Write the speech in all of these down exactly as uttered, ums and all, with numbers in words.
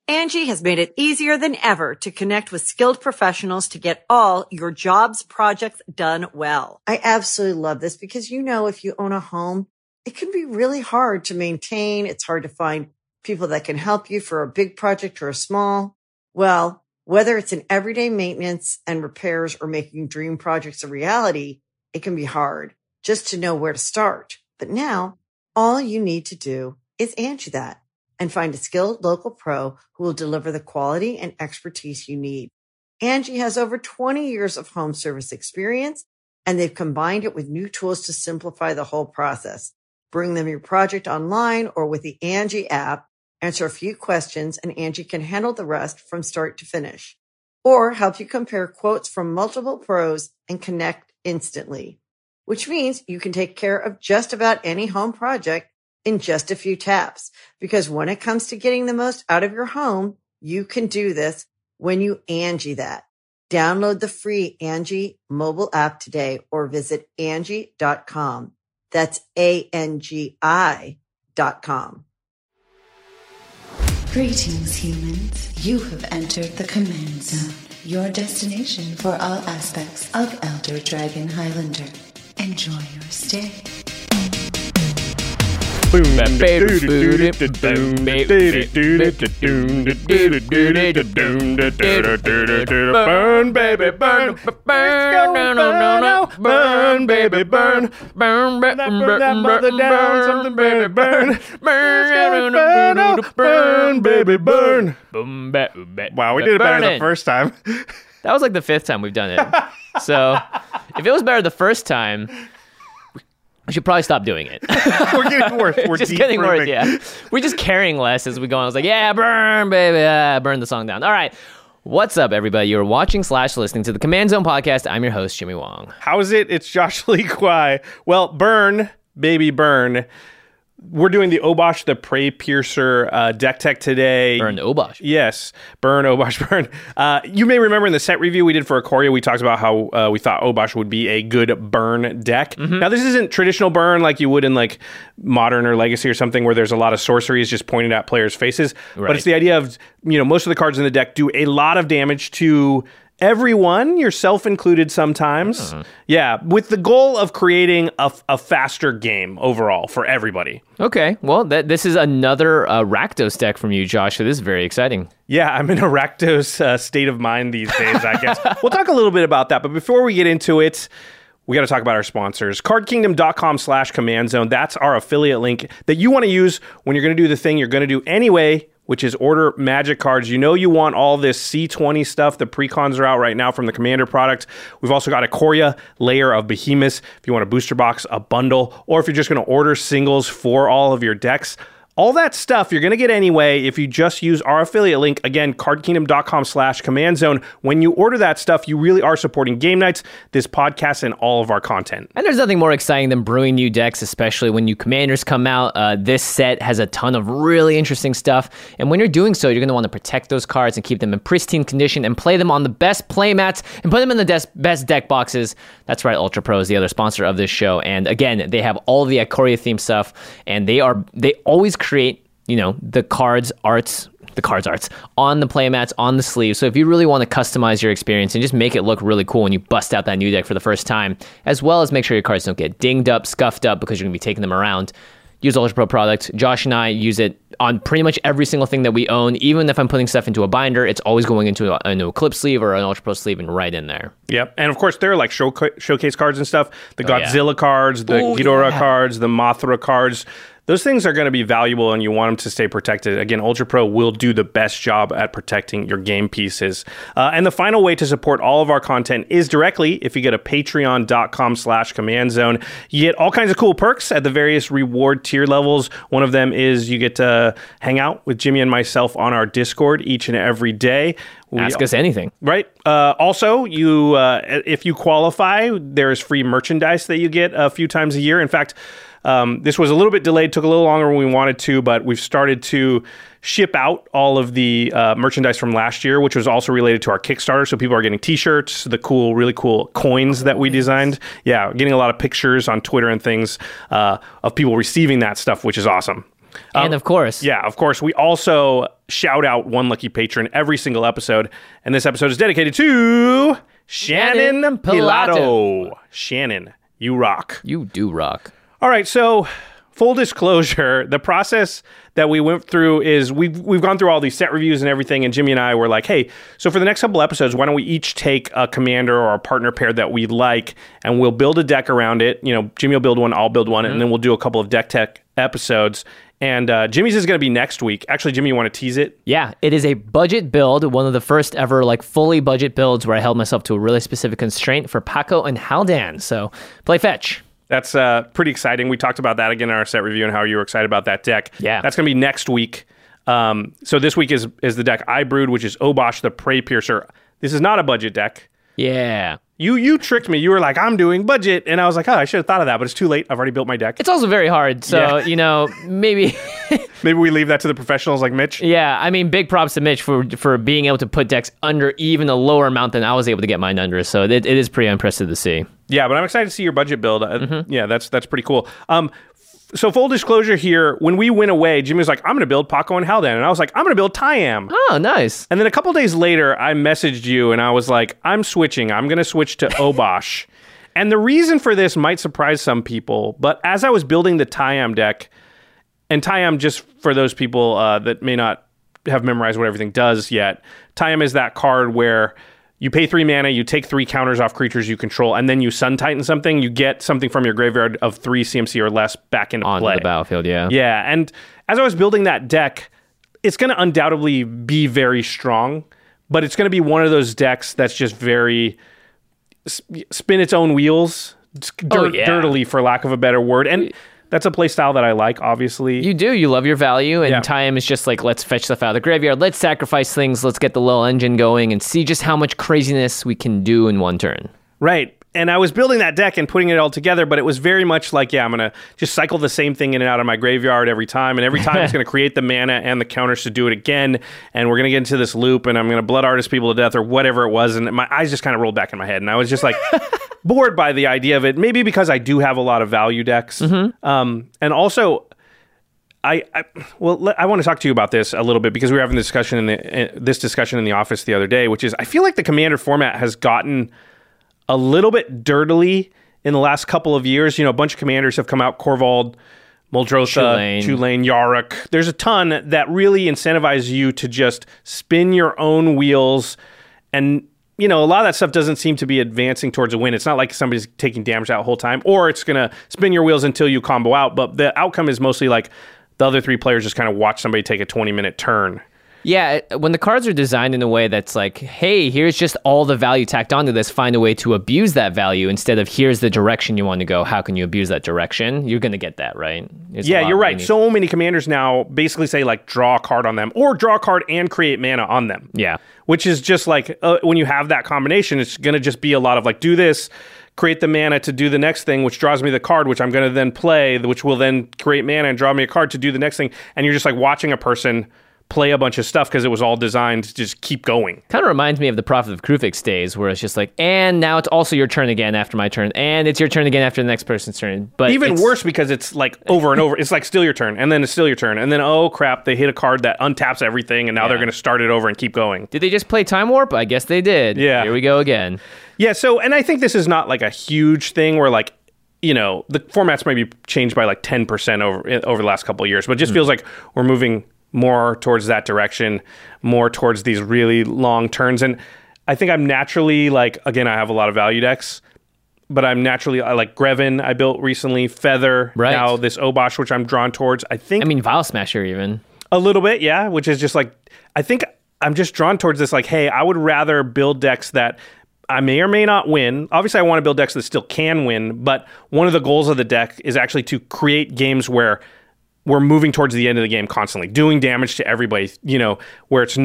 Angie has made it easier than ever to connect with skilled professionals to get all your jobs projects done well. I absolutely love this because, you know, if you own a home, it can be really hard to maintain. It's hard to find people that can help you for a big project or a small. Well, whether it's in everyday maintenance and repairs or making dream projects a reality, it can be hard just to know where to start. But now all you need to do is Angie that and find a skilled local pro who will deliver the quality and expertise you need. Angie has over twenty years of home service experience, and they've combined it with new tools to simplify the whole process. Bring them your project online or with the Angie app, answer a few questions, and Angie can handle the rest from start to finish. Or help you compare quotes from multiple pros and connect instantly, which means you can take care of just about any home project in just a few taps. Because when it comes to getting the most out of your home, you can do this when you Angie that. Download the free Angie mobile app today or visit Angie dot com. That's A N G I dot com. Greetings, humans. You have entered the Command Zone, your destination for all aspects of Elder Dragon Highlander. Enjoy your stay. Boom, baby, boom, boom, baby, burn, baby, burn, burn, burn, baby, burn, burn, burn that mother down, something, baby, burn, burn, burn, baby, burn. Wow, we did it better the first time. That was like the fifth time we've done it. So, if it was better the first time, we should probably stop doing it. We're getting worse. We're just getting worse, yeah. We're just caring less as we go on. I was like, yeah, burn, baby, ah, burn the song down. All right. What's up, everybody? You're watching slash listening to the Command Zone podcast. I'm your host, Jimmy Wong. How is it? It's Josh Lee Kwai. Well, burn, baby, burn. We're doing the Obosh the Prey Piercer uh, deck tech today. Burn the Obosh. Yes, burn, Obosh, burn. Uh, you may remember in the set review we did for Ikoria, we talked about how uh, we thought Obosh would be a good burn deck. Mm-hmm. Now, this isn't traditional burn like you would in like Modern or Legacy or something where there's a lot of sorceries just pointed at players' faces. Right. But it's the idea of, you know, most of the cards in the deck do a lot of damage to everyone, yourself included sometimes. Uh-huh. Yeah, with the goal of creating a, a faster game overall for everybody. Okay, well, that, this is another uh, Rakdos deck from you, Josh, so this is very exciting. Yeah, I'm in a Rakdos uh, state of mind these days, I guess. We'll talk a little bit about that, but before we get into it, we got to talk about our sponsors. cardkingdom.com slash command zone. That's our affiliate link that you want to use when you're going to do the thing you're going to do anyway, which is order Magic cards. You know you want all this C twenty stuff. The precons are out right now from the Commander product. We've also got Ikoria, Layer of Behemoths. If you want a booster box, a bundle, or if you're just going to order singles for all of your decks, all that stuff you're going to get anyway if you just use our affiliate link. Again, cardkingdom.com slash command zone. When you order that stuff, you really are supporting Game Nights, this podcast, and all of our content. And there's nothing more exciting than brewing new decks, especially when new Commanders come out. Uh, this set has a ton of really interesting stuff. And when you're doing so, you're going to want to protect those cards and keep them in pristine condition and play them on the best playmats and put them in the des- best deck boxes. That's right, Ultra Pro is the other sponsor of this show. And again, they have all the Ikoria themed stuff, and they are they always create, you know, the cards arts, the cards arts on the playmats, on the sleeves. So if you really want to customize your experience and just make it look really cool when you bust out that new deck for the first time, as well as make sure your cards don't get dinged up, scuffed up, because you're going to be taking them around, use Ultra Pro product. Josh and I use it on pretty much every single thing that we own. Even if I'm putting stuff into a binder, it's always going into a, an Eclipse sleeve or an Ultra Pro sleeve and right in there. Yep. And of course, there are like show, showcase cards and stuff. The oh, Godzilla yeah. cards, the Ooh, Ghidorah yeah. cards, the Mothra cards. Those things are going to be valuable and you want them to stay protected. Again, Ultra Pro will do the best job at protecting your game pieces. Uh, and the final way to support all of our content is directly if you go to patreon.com slash command zone. You get all kinds of cool perks at the various reward tier levels. One of them is you get to hang out with Jimmy and myself on our Discord each and every day. We, Ask us anything. Right. Uh, also, you uh, if you qualify, there's free merchandise that you get a few times a year. In fact, Um, this was a little bit delayed, took a little longer than we wanted to, but we've started to ship out all of the uh, merchandise from last year, which was also related to our Kickstarter. So people are getting t-shirts, the cool, really cool coins that we designed. Yeah, getting a lot of pictures on Twitter and things uh, of people receiving that stuff, which is awesome. And of course, Yeah, of course. We also shout out one lucky patron every single episode. And this episode is dedicated to Shannon, Shannon Pilato. Pilato. Shannon, you rock. you do rock. All right, so full disclosure, the process that we went through is we've, we've gone through all these set reviews and everything, and Jimmy and I were like, hey, so for the next couple episodes, why don't we each take a commander or a partner pair that we like, and we'll build a deck around it. You know, Jimmy will build one, I'll build one, mm-hmm. and then we'll do a couple of deck tech episodes. And uh, Jimmy's is going to be next week. Actually, Jimmy, you want to tease it? Yeah, it is a budget build, one of the first ever like fully budget builds where I held myself to a really specific constraint for Paco and Haldan. So play fetch. That's uh, pretty exciting. We talked about that again in our set review and how you were excited about that deck. Yeah. That's going to be next week. Um, so this week is is the deck I brewed, which is Obosh the Prey Piercer. This is not a budget deck. Yeah. You you tricked me. You were like, I'm doing budget. And I was like, oh, I should have thought of that, but it's too late. I've already built my deck. It's also very hard. So, Yeah. you know, maybe... Maybe we leave that to the professionals like Mitch. Yeah, I mean, big props to Mitch for for being able to put decks under even a lower amount than I was able to get mine under. So it, it is pretty impressive to see. Yeah, but I'm excited to see your budget build. Uh, Mm-hmm. Yeah, that's that's pretty cool. Um, f- so full disclosure here, when we went away, Jimmy was like, I'm going to build Paco and Haldan. And I was like, I'm going to build Tyam. Oh, nice. And then a couple days later, I messaged you and I was like, I'm switching. I'm going to switch to Obosh. And the reason for this might surprise some people, but as I was building the Tyam deck, and Tyam, just for those people uh, that may not have memorized what everything does yet, Tyam is that card where you pay three mana, you take three counters off creatures you control, and then you Sun Titan something, you get something from your graveyard of three C M C or less back into Onto play. the battlefield, yeah. Yeah, and as I was building that deck, it's going to undoubtedly be very strong, but it's going to be one of those decks that's just very sp- spin its own wheels, dirt, Oh, yeah. dirtily, for lack of a better word. And that's a play style that I like, obviously. You do. You love your value, and Yeah. Tyam is just like, let's fetch stuff out of the graveyard, let's sacrifice things, let's get the little engine going, and see just how much craziness we can do in one turn. Right. And I was building that deck and putting it all together, but it was very much like, yeah, I'm going to just cycle the same thing in and out of my graveyard every time. And every time it's going to create the mana and the counters to do it again. And we're going to get into this loop and I'm going to blood artist people to death or whatever it was. And my eyes just kind of rolled back in my head. And I was just like bored by the idea of it. Maybe because I do have a lot of value decks. Mm-hmm. Um, and also, I, I well, let, I want to talk to you about this a little bit because we were having this discussion in the, uh, this discussion in the office the other day, which is I feel like the Commander format has gotten a little bit dirtily in the last couple of years. You know, a bunch of commanders have come out, Korvold, Muldrotha, Tulane. Tulane, Yarok. There's a ton that really incentivize you to just spin your own wheels. And, you know, a lot of that stuff doesn't seem to be advancing towards a win. It's not like somebody's taking damage that whole time, or it's going to spin your wheels until you combo out. But the outcome is mostly like the other three players just kind of watch somebody take a twenty-minute turn. Yeah, when the cards are designed in a way that's like, hey, here's just all the value tacked onto this, find a way to abuse that value instead of here's the direction you want to go, how can you abuse that direction? You're going to get that, right? It's a Yeah, lot you're we right. need- So many commanders now basically say like draw a card on them or draw a card and create mana on them. Yeah. Which is just like uh, when you have that combination, it's going to just be a lot of like do this, create the mana to do the next thing, which draws me the card, which I'm going to then play, which will then create mana and draw me a card to do the next thing. And you're just like watching a person play a bunch of stuff because it was all designed to just keep going. Kind of reminds me of the Prophet of Krufix days where it's just like, and now it's also your turn again after my turn, and it's your turn again after the next person's turn. But Even it's- worse because it's like over and over. It's like still your turn, and then it's still your turn, and then oh crap, they hit a card that untaps everything, and now Yeah. they're going to start it over and keep going. Did they just play Time Warp? I guess they did. Yeah. Here we go again. Yeah, so, and I think this is not like a huge thing where like, you know, the formats might be changed by like ten percent over over the last couple of years, but it just feels like we're moving more towards that direction, more towards these really long turns. And I think I'm naturally like, again, I have a lot of value decks, but I'm naturally, I like Grevin I built recently, Feather, Right. now this Obosh, which I'm drawn towards. I think I mean, Vial Smasher even. a little bit, yeah, which is just like, I think I'm just drawn towards this like, hey, I would rather build decks that I may or may not win. Obviously, I want to build decks that still can win, but one of the goals of the deck is actually to create games where we're moving towards the end of the game constantly, doing damage to everybody, you know, where it's not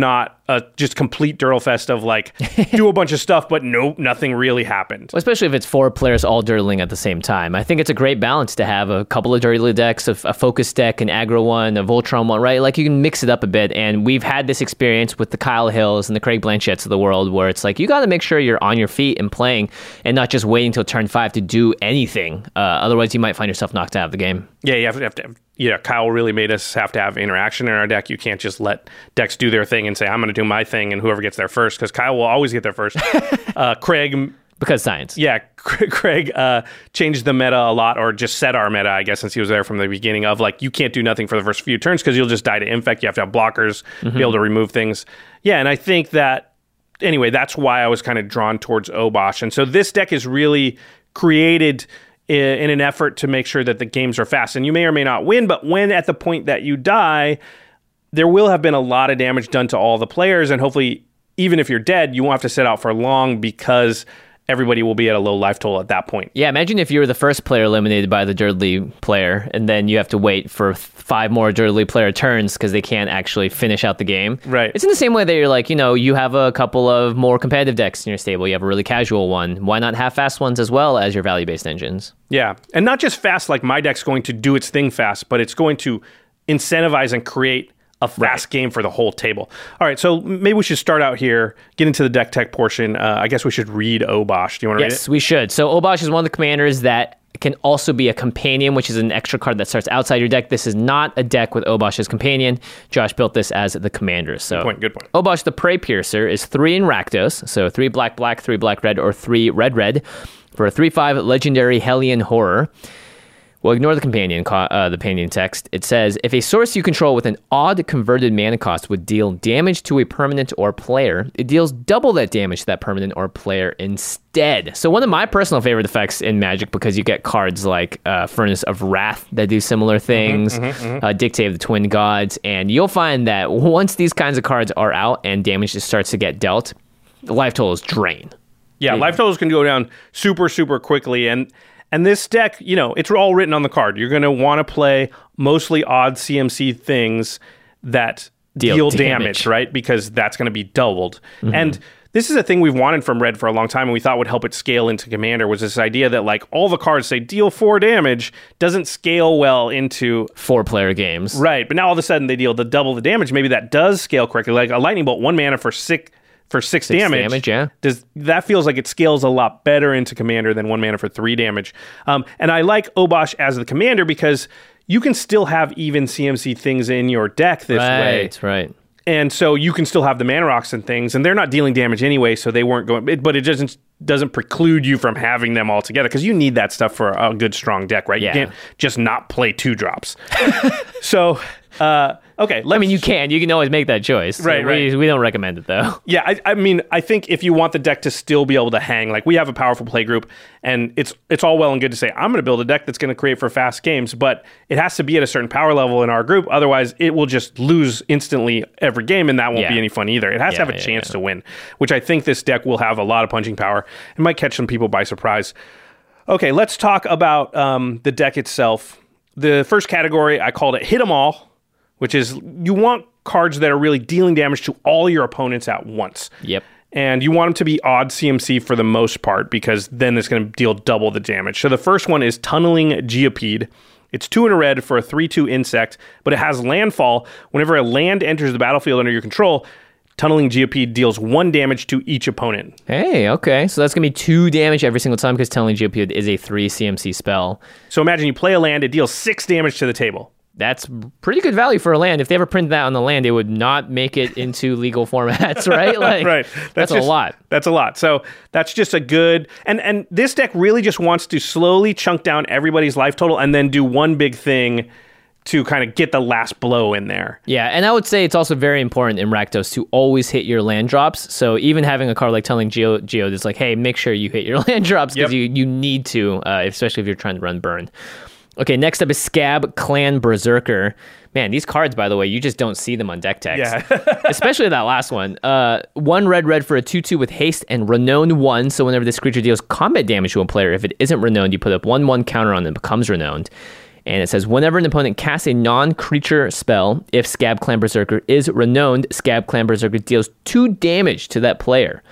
a just complete Duralfest of like do a bunch of stuff, but no, nothing really happened. Well, especially if it's four players all dirtling at the same time. I think it's a great balance to have a couple of dirtly decks, a, a focus deck, an aggro one, a Voltron one, right? Like you can mix it up a bit. And we've had this experience with the Kyle Hills and the Craig Blanchetts of the world where it's like you got to make sure you're on your feet and playing and not just waiting till turn five to do anything. Uh, otherwise, you might find yourself knocked out of the game. Yeah, you have to have to. Yeah, Kyle really made us have to have interaction in our deck. You can't just let decks do their thing and say, I'm going to do my thing, and whoever gets there first, because Kyle will always get there first. uh, Craig... Because science. Yeah, Craig uh, changed the meta a lot, or just set our meta, I guess, since he was there from the beginning of, like, you can't do nothing for the first few turns because you'll just die to Infect. You have to have blockers, mm-hmm. be able to remove things. Yeah, and I think that, anyway, that's why I was kind of drawn towards Obosh. And so this deck is really created in an effort to make sure that the games are fast. And you may or may not win, but when at the point that you die, there will have been a lot of damage done to all the players. And hopefully, even if you're dead, you won't have to sit out for long because everybody will be at a low life total at that point. Yeah, imagine if you were the first player eliminated by the Dirtly player, and then you have to wait for five more Dirtly player turns because they can't actually finish out the game. Right. It's in the same way that you're like, you know, you have a couple of more competitive decks in your stable. You have a really casual one. Why not have fast ones as well as your value-based engines? Yeah, and not just fast like my deck's going to do its thing fast, but it's going to incentivize and create a fast right. game for the whole table. All right, so maybe we should start out here, get into the deck tech portion. Uh, I guess we should read Obosh. Do you want to yes, read it? Yes, we should. So Obosh is one of the commanders that can also be a companion, which is an extra card that starts outside your deck. This is not a deck with Obosh as companion. Josh built this as the commander. So good point, good point. Obosh the Prey Piercer is three in Rakdos, so three black black, three black red, or three red red, for a three five legendary Hellion Horror. Well, ignore the companion, uh, the companion text. It says, if a source you control with an odd converted mana cost would deal damage to a permanent or player, it deals double that damage to that permanent or player instead. So one of my personal favorite effects in Magic, because you get cards like uh, Furnace of Wrath that do similar things, mm-hmm, mm-hmm, mm-hmm. Uh, Dictate of the Twin Gods, and you'll find that once these kinds of cards are out and damage just starts to get dealt, the life totals drain. Yeah, it, life totals can go down super, super quickly, and And this deck, you know, it's all written on the card. You're going to want to play mostly odd C M C things that deal, deal damage. damage, right? Because that's going to be doubled. Mm-hmm. And this is a thing we've wanted from Red for a long time, and we thought would help it scale into Commander, was this idea that, like, all the cards say deal four damage doesn't scale well into four-player games. Right, but now all of a sudden they deal the double the damage. Maybe that does scale correctly. Like a Lightning Bolt, one mana for six... For six, six damage, damage, yeah. Does that feels like it scales a lot better into Commander than one mana for three damage. Um, and I like Obosh as the Commander because you can still have even C M C things in your deck this right, way. Right, right. And so you can still have the mana rocks and things, and they're not dealing damage anyway, so they weren't going. But it doesn't doesn't preclude you from having them all together because you need that stuff for a good strong deck, right? Yeah. You can't just not play two drops. so. Uh, okay, I mean, you can. You can always make that choice. Right, we, right. We don't recommend it, though. Yeah, I, I mean, I think if you want the deck to still be able to hang, like we have a powerful play group, and it's it's all well and good to say, I'm going to build a deck that's going to create for fast games, but it has to be at a certain power level in our group. Otherwise, it will just lose instantly every game, and that won't yeah. be any fun either. It has yeah, to have a yeah, chance yeah. to win, which I think this deck will have a lot of punching power. It might catch some people by surprise. Okay, let's talk about um, the deck itself. The first category, I called it Hit 'em All, which is you want cards that are really dealing damage to all your opponents at once. Yep. And you want them to be odd C M C for the most part, because then it's going to deal double the damage. So the first one is Tunneling Geopede. It's two in a red for a three two insect, but it has landfall. Whenever a land enters the battlefield under your control, Tunneling Geopede deals one damage to each opponent. Hey, okay. So that's going to be two damage every single time because Tunneling Geopede is a three C M C spell. So imagine you play a land, it deals six damage to the table. That's pretty good value for a land. If they ever printed that on the land, it would not make it into legal formats, right? Like, right. That's, that's just, a lot. That's a lot. So that's just a good... And, and this deck really just wants to slowly chunk down everybody's life total and then do one big thing to kind of get the last blow in there. Yeah, and I would say it's also very important in Rakdos to always hit your land drops. So even having a card like Tunneling Geo- Geode is like, hey, make sure you hit your land drops because yep. you, you need to, uh, especially if you're trying to run burn. Okay, next up is Scab Clan Berserker. Man, these cards, by the way, you just don't see them on deck text. Yeah. Especially that last one. Uh, one red, red for a two two with haste and renowned one. So whenever this creature deals combat damage to a player, if it isn't renowned, you put up one one counter on it, becomes renowned. And it says, whenever an opponent casts a non-creature spell, if Scab Clan Berserker is renowned, Scab Clan Berserker deals two damage to that player.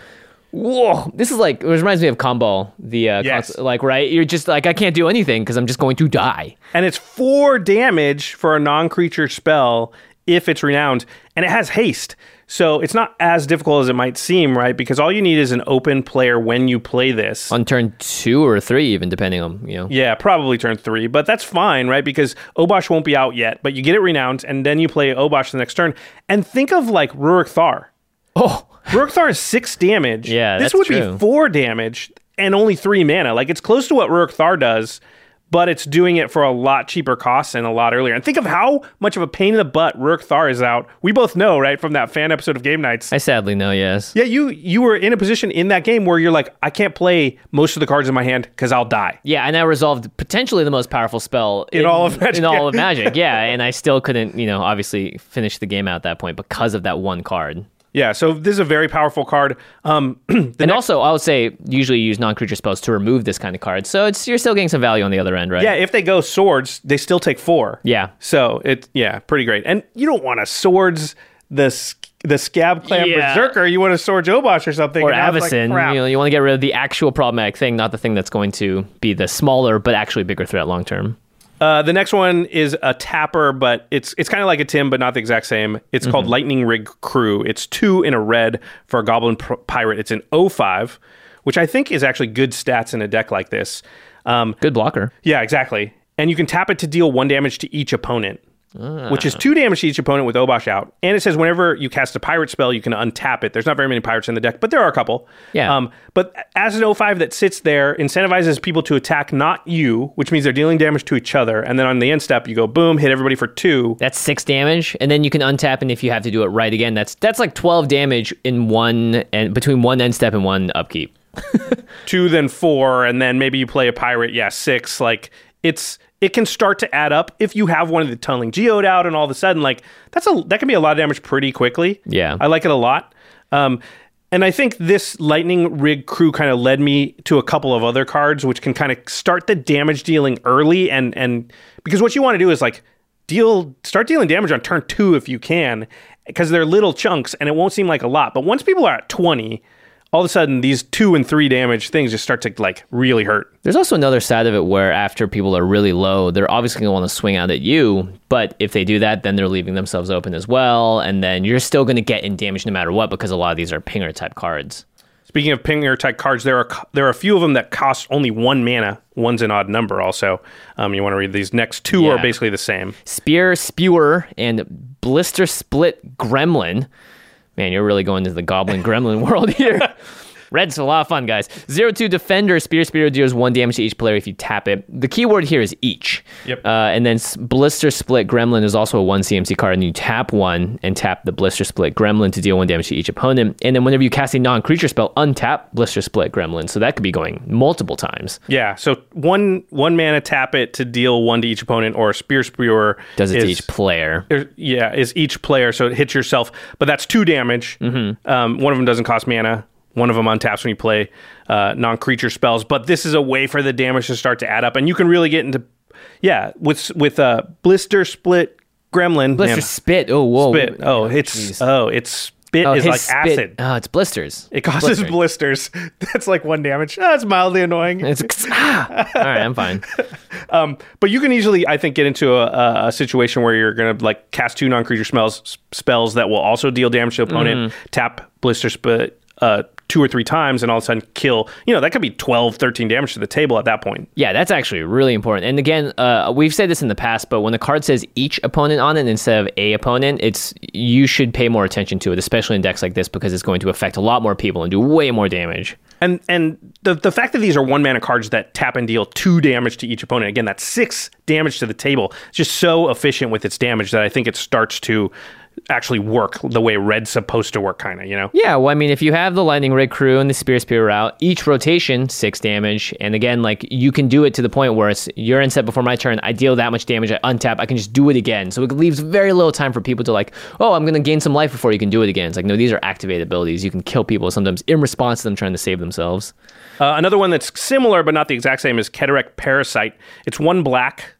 Whoa, this is like, it reminds me of Comball, the, uh, Yes. console, like, right? You're just like, I can't do anything because I'm just going to die. And it's four damage for a non-creature spell if it's renowned, and it has haste. So it's not as difficult as it might seem, right? Because all you need is an open player when you play this. On turn two or three, even depending on, you know. Yeah, probably turn three, but that's fine, right? Because Obosh won't be out yet, but you get it renowned, and then you play Obosh the next turn. And think of like Rurik Thar. Oh, Rurik Thar is six damage. Yeah, this that's would true. be four damage and only three mana. Like it's close to what Rurik Thar does, but it's doing it for a lot cheaper costs and a lot earlier. And think of how much of a pain in the butt Rurik Thar is out. We both know, right, from that fan episode of Game Nights. I sadly know, yes. Yeah, you you were in a position in that game where you're like, I can't play most of the cards in my hand because I'll die. Yeah, and I resolved potentially the most powerful spell In all of Magic, In all yeah. of Magic, yeah. And I still couldn't, you know, obviously finish the game out at that point because of that one card. Yeah, so this is a very powerful card. Um, the And next- also, I would say usually you use non-creature spells to remove this kind of card. So it's you're still getting some value on the other end, right? yeah, if they go swords, they still take four. Yeah. So it yeah, pretty great. And you don't want to swords the s- the Scab Clan Yeah. Berserker. You want to swords Obosh or something. Or and have, like, Avacyn, crap. you know, you want to get rid of the actual problematic thing, not the thing that's going to be the smaller but actually bigger threat long term. Uh, the next one is a tapper, but it's it's kind of like a Tim, but not the exact same. It's Mm-hmm. called Lightning Rig Crew. It's two in a red for a Goblin pr- Pirate. It's an oh five, which I think is actually good stats in a deck like this. Um, Good blocker. yeah, exactly. And you can tap it to deal one damage to each opponent, which is two damage to each opponent with Obosh out. And it says whenever you cast a pirate spell, you can untap it. There's not very many pirates in the deck, but there are a couple. Yeah. Um, but as an oh five that sits there, incentivizes people to attack not you, which means they're dealing damage to each other. And then on the end step, you go boom, hit everybody for two. That's six damage, and then you can untap, and if you have to do it right again, that's that's like twelve damage in one and between one end step and one upkeep. Two, then four, and then maybe you play a pirate. Yeah, six. Like it's it can start to add up if you have one of the tunneling geode out, and all of a sudden, like that's a that can be a lot of damage pretty quickly. Yeah. I like it a lot. Um, and I think this Lightning Rig Crew kind of led me to a couple of other cards, which can kind of start the damage dealing early, and and because what you want to do is like deal start dealing damage on turn two if you can, because they're little chunks and it won't seem like a lot. But once people are at twenty, all of a sudden these two and three damage things just start to like really hurt. There's also another side of it where after people are really low, they're obviously going to want to swing out at you. But if they do that, then they're leaving themselves open as well. And then you're still going to get in damage no matter what, because a lot of these are pinger type cards. Speaking of pinger type cards, there are there are a few of them that cost only one mana. One's an odd number also. Um, you want to read these next two Yeah. are basically the same. Spear Spewer and Blister Split Gremlin. Man, you're really going into the Goblin Gremlin world here. Red's a lot of fun, guys. Zero two Defender, Spear Spear deals one damage to each player if you tap it. The key word here is each. Yep. Uh, and then S- Blister Split Gremlin is also a one C M C card, and you tap one and tap the Blister Split Gremlin to deal one damage to each opponent. And then whenever you cast a non-creature spell, untap Blister Split Gremlin. So that could be going multiple times. Yeah, so one one mana tap it to deal one to each opponent, or Spear Spewer Does it is, to each player. er, yeah, is each player, so it hits yourself, but that's two damage. Mm-hmm. Um, one of them doesn't cost mana. One of them untaps when you play uh, non-creature spells, but this is a way for the damage to start to add up, and you can really get into, yeah, with with uh, Blister Split Gremlin. Blister man, Spit. Oh, whoa. spit. Oh, it's Jeez. oh, it's spit Oh, is his like spit- acid. Oh, it's blisters. It causes Blistering. blisters. That's like one damage. Oh, it's mildly annoying. It's ah. All right, I'm fine. Um, but you can easily, I think, get into a, a, a situation where you're going to like cast two non-creature spells, s- spells that will also deal damage to opponent, Mm-hmm. tap Blister Spit uh, two or three times, and all of a sudden kill. You know, that could be twelve, thirteen damage to the table at that point. Yeah, that's actually really important. And again, uh, we've said this in the past, but when the card says each opponent on it instead of a opponent, it's you should pay more attention to it, especially in decks like this, because it's going to affect a lot more people and do way more damage. And and the the fact that these are one mana cards that tap and deal two damage to each opponent, again, that's six damage to the table. It's just so efficient with its damage that I think it starts to actually work the way Red's supposed to work, kind of, you know? Yeah, well, I mean, if you have the Lightning Rig Crew and the Spear Spear route, each rotation, six damage. And again, like, you can do it to the point where it's, you're in set before my turn, I deal that much damage, I untap, I can just do it again. So it leaves very little time for people to like, oh, I'm going to gain some life before you can do it again. It's like, no, these are activated abilities. You can kill people sometimes in response to them trying to save themselves. Uh, another one that's similar but not the exact same is Keterek Parasite. It's one black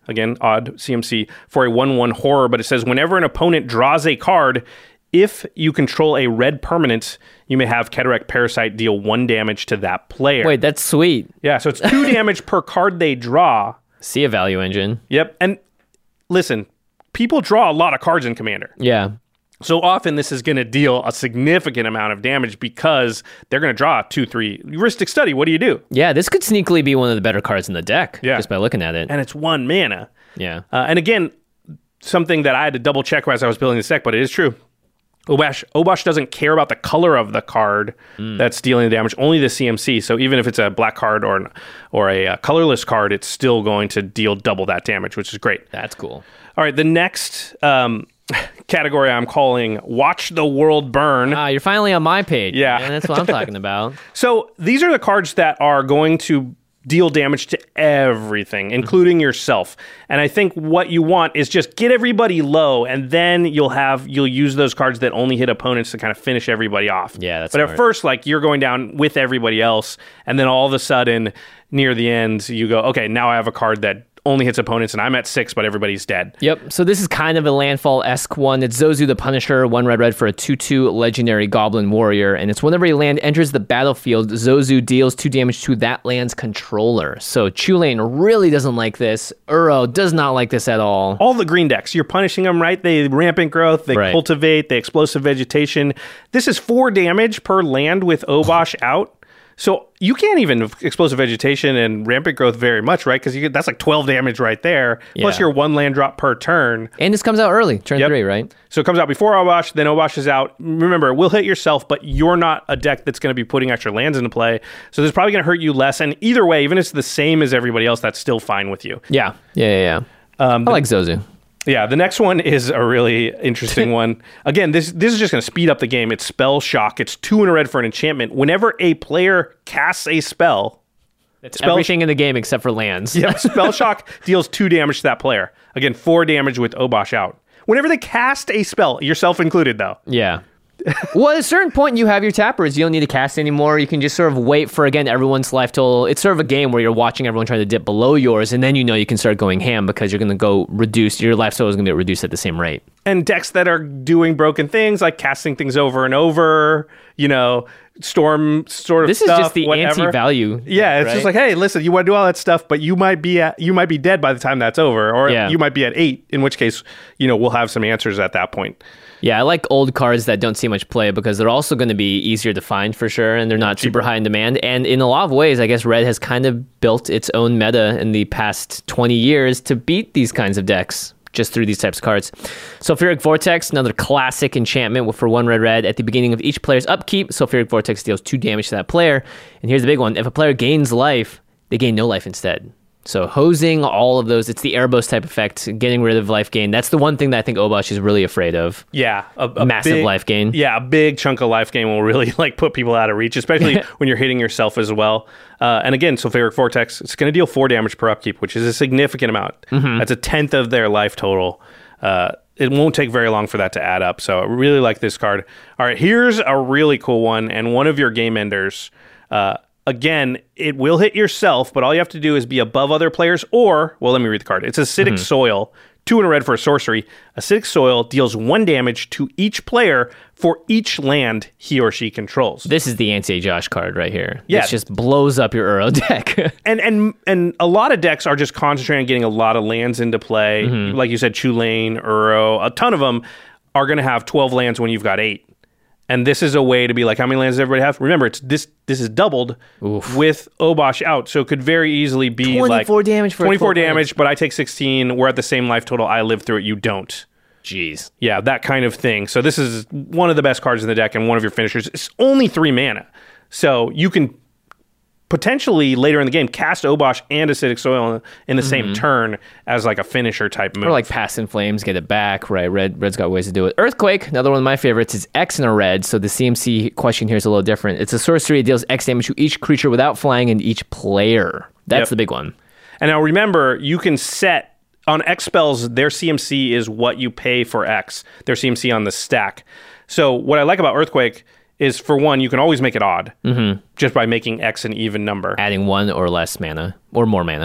again, odd C M C, for a one one horror, but it says whenever an opponent draws a card, if you control a red permanent, you may have Cataract Parasite deal one damage to that player. Wait, that's sweet. Yeah, so it's two damage per card they draw. See a value engine. Yep, and listen, people draw a lot of cards in Commander. Yeah. So often this is going to deal a significant amount of damage because they're going to draw two, three. Heuristic Study, what do you do? Yeah, this could sneakily be one of the better cards in the deck, Yeah. just by looking at it. And it's one mana. Yeah. Uh, and again, something that I had to double check as I was building this deck, but it is true. Obosh, Obosh doesn't care about the color of the card mm. that's dealing the damage, only the C M C. So even if it's a black card or an, or a, a colorless card, it's still going to deal double that damage, which is great. That's cool. All right, the next um, category I'm calling Watch the World Burn. Ah, you're finally on my page. Yeah. Man, that's what I'm talking about. So these are the cards that are going to deal damage to everything, including yourself. And I think what you want is just get everybody low, and then you'll have you'll use those cards that only hit opponents to kind of finish everybody off. Yeah, that's But smart. at first, like, you're going down with everybody else, and then all of a sudden, near the end, you go, okay, now I have a card that only hits opponents, and I'm at six, but everybody's dead. Yep. So this is kind of a landfall-esque one. It's Zozu the Punisher, one red red for a two two legendary goblin warrior, and it's whenever a land enters the battlefield, Zozu deals two damage to that land's controller. So Chulane really doesn't like this. Uro does not like this at all. All the green decks, you're punishing them, right? They rampant growth, they Right. cultivate, they explosive vegetation. This is four damage per land with Obosh out. So you can't even explosive vegetation and rampant growth very much, right? Because that's like twelve damage right there. Plus Yeah. your one land drop per turn. And this comes out early, turn Yep. three, right? So it comes out before Obosh, then Obosh is out. Remember, it will hit yourself, but you're not a deck that's going to be putting extra lands into play. So this is probably going to hurt you less. And either way, even if it's the same as everybody else, that's still fine with you. Yeah. Yeah, yeah, yeah. Um, I like Zozu. Yeah, the next one is a really interesting one. Again, this this is just going to speed up the game. It's Spell Shock. It's two in a red for an enchantment. Whenever a player casts a spell, It's spell everything in the game except for lands. yeah, Spell Shock deals two damage to that player. Again, four damage with Obosh out. Whenever they cast a spell, yourself included, though. Yeah. Well, at a certain point, you have your tappers. You don't need to cast anymore. You can just sort of wait for, again, everyone's life total. It's sort of a game where you're watching everyone try to dip below yours, and then you know you can start going ham because you're going to go reduce. Your life total is going to get reduced at the same rate. And decks that are doing broken things, like casting things over and over, you know, storm sort of This stuff, is just the whatever. anti-value. Yeah, it's right? just like, hey, listen, you want to do all that stuff, but you might be at, you might be dead by the time that's over, or Yeah. you might be at eight. In which case, you know, we'll have some answers at that point. Yeah, I like old cards that don't see much play because they're also going to be easier to find for sure, and they're not super high in demand. And in a lot of ways, I guess Red has kind of built its own meta in the past twenty years to beat these kinds of decks just through these types of cards. Sulfuric Vortex, another classic enchantment for one red red. At the beginning of each player's upkeep, Sulfuric Vortex deals two damage to that player. And here's the big one. If a player gains life, they gain no life instead. So hosing all of those, it's the Erebos type effect, getting rid of life gain. That's the one thing that I think Obosh is really afraid of. Yeah, a, a Massive big- life gain. Yeah, a big chunk of life gain will really like put people out of reach, especially when you're hitting yourself as well. Uh, and again, Sulfuric Vortex, it's going to deal four damage per upkeep, which is a significant amount. Mm-hmm. That's a tenth of their life total. Uh, it won't take very long for that to add up. So I really like this card. All right, here's a really cool one, and one of your game enders. Uh, Again, it will hit yourself, but all you have to do is be above other players, or, well, let me read the card. It's Acidic Mm-hmm. Soil, two in a red for a sorcery. Acidic Soil deals one damage to each player for each land he or she controls. This is the anti-Josh card right here. Yeah. This just blows up your Uro deck. And and and a lot of decks are just concentrating on getting a lot of lands into play. Mm-hmm. Like you said, Chulane, Uro, a ton of them are going to have twelve lands when you've got eight. And this is a way to be like, how many lands does everybody have? Remember, it's this this is doubled Oof. with Obosh out, so it could very easily be like twenty-four damage for twenty-four twelve damage, but I take sixteen. We're at the same life total. I live through it. You don't. Jeez. Yeah, that kind of thing. So this is one of the best cards in the deck and one of your finishers. It's only three mana, so you can potentially later in the game cast Obosh and Acidic Soil in, in the same turn as like a finisher type move. Or like Pass in Flames, get it back, right? Red, Red's got ways to do it. Earthquake, another one of my favorites, is X in a red, so the C M C question here is a little different. It's a sorcery, it deals X damage to each creature without flying and each player. That's Yep. the big one. And now remember, you can set on X spells, their C M C is what you pay for X, their C M C on the stack. So what I like about Earthquake is, for one, you can always make it odd mm-hmm. just by making X an even number. Adding one or less mana, or more mana.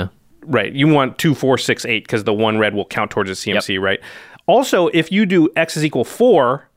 right. You want two, four, six, eight because the one red will count towards a C M C, yep. right? Also, if you do X is equal four,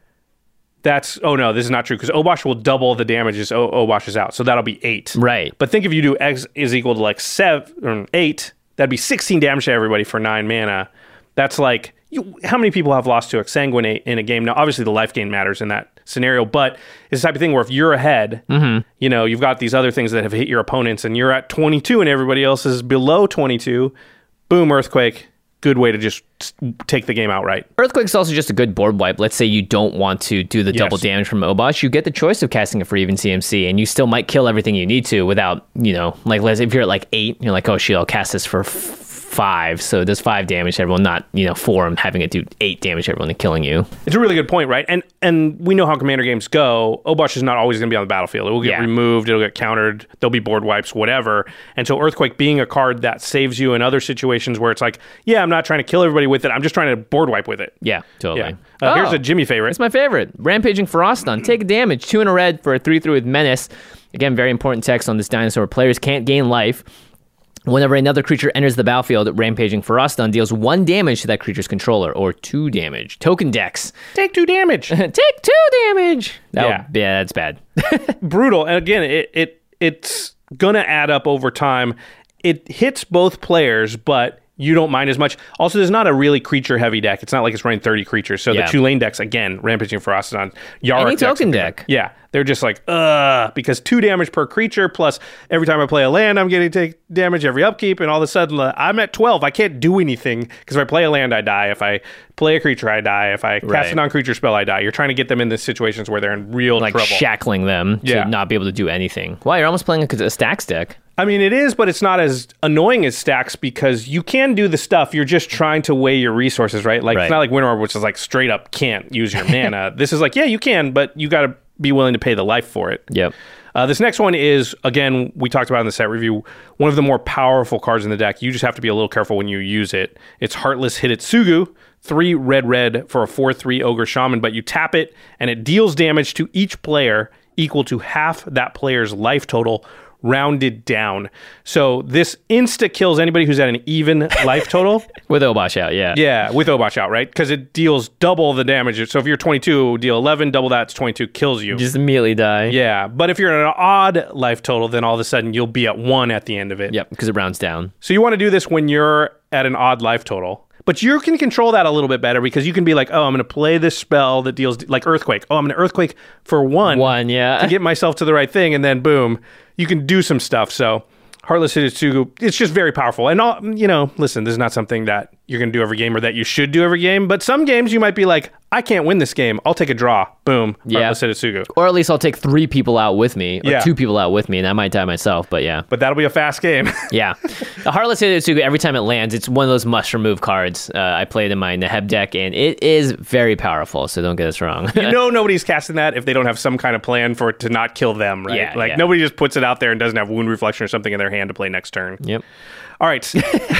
that's, oh no, this is not true because Obosh will double the damage as o- Obosh is out. So that'll be eight. Right. But think if you do X is equal to like seven or eight, that'd be sixteen damage to everybody for nine mana. That's like, you, how many people have lost to Exsanguinate in a game? Now, obviously the life gain matters in that scenario, but it's the type of thing where if you're ahead, mm-hmm. you know, you've got these other things that have hit your opponents and you're at twenty-two and everybody else is below twenty-two, boom, Earthquake. Good way to just take the game outright. Earthquake's also just a good board wipe. Let's say you don't want to do the yes. double damage from Obosh. You get the choice of casting it for even C M C, and you still might kill everything you need to without, you know, like let's if you're at like eight, you're like, oh shit, I'll cast this for f- five, so it does five damage to everyone, not, you know, four and having it do eight damage to everyone and killing you. It's a really good point, right? And and we know how Commander games go. Obosh is not always going to be on the battlefield. It will get yeah. removed, it'll get countered, there'll be board wipes, whatever. And so Earthquake being a card that saves you in other situations where it's like, yeah, I'm not trying to kill everybody with it, I'm just trying to board wipe with it. Yeah, totally. Yeah. Uh, oh, here's a Jimmy favorite. It's my favorite. Rampaging Ferocity. Take damage, two in a red for a three three with Menace. Again, very important text on this dinosaur. Players can't gain life. Whenever another creature enters the battlefield, Rampaging Ferocity deals one damage to that creature's controller, or two damage. Token decks. Take two damage. Take two damage. That yeah. Would, yeah, that's bad. Brutal. And again, it, it it's going to add up over time. It hits both players, but you don't mind as much. Also, there's not a really creature-heavy deck. It's not like it's running thirty creatures. So yeah. the two-lane decks, again, Rampaging Ferocity, Yarok Any token decks, deck. Yeah. They're just like, ugh, because two damage per creature, plus every time I play a land, I'm getting to take damage every upkeep, and all of a sudden, uh, I'm at twelve. I can't do anything, because if I play a land, I die. If I play a creature, I die. If I cast right. a non-creature spell, I die. You're trying to get them in the situations where they're in real like trouble. Like shackling them to yeah. not be able to do anything. Wow, you're almost playing a, a stacks deck. I mean, it is, but it's not as annoying as stacks because you can do the stuff. You're just trying to weigh your resources, right? Like, right. it's not like Winter, which is like straight up can't use your mana. This is like, yeah, you can, but you got to be willing to pay the life for it. Yep. Uh, this next one is, again, we talked about in the set review, one of the more powerful cards in the deck. You just have to be a little careful when you use it. It's Heartless Hidetsugu, three red red for a four three Ogre Shaman, but you tap it and it deals damage to each player equal to half that player's life total, rounded down. So this insta kills anybody who's at an even life total. With Obosh out, yeah. Yeah, with Obosh out, right? Because it deals double the damage. So if you're twenty-two, deal eleven, double that, it's twenty-two, kills you. Just immediately die. Yeah, but if you're at an odd life total, then all of a sudden you'll be at one at the end of it. Yep, because it rounds down. So you want to do this when you're at an odd life total. But you can control that a little bit better because you can be like, oh, I'm going to play this spell that deals like Earthquake. Oh, I'm going to Earthquake for one. One, yeah. To get myself to the right thing, and then boom, you can do some stuff. So Heartless Hidetsugu, it's just very powerful. And, all, you know, listen, this is not something that you're going to do every game or that you should do every game. But some games you might be like, I can't win this game. I'll take a draw. Boom. Yeah. Heartless Hidetsugu. Or at least I'll take three people out with me. Or yeah. two people out with me, and I might die myself, but yeah. But that'll be a fast game. Yeah. The Heartless Hidetsugu, every time it lands, it's one of those must-remove cards. Uh, I played in my Neheb deck, and it is very powerful, so don't get us wrong. You know nobody's casting that if they don't have some kind of plan for it to not kill them, right? Yeah, like, yeah. nobody just puts it out there and doesn't have Wound Reflection or something in their hand to play next turn. Yep. All right.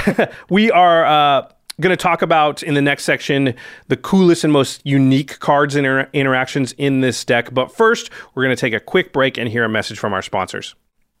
We are uh, going to talk about, in the next section, the coolest and most unique cards and inter- interactions in this deck. But first, we're going to take a quick break and hear a message from our sponsors.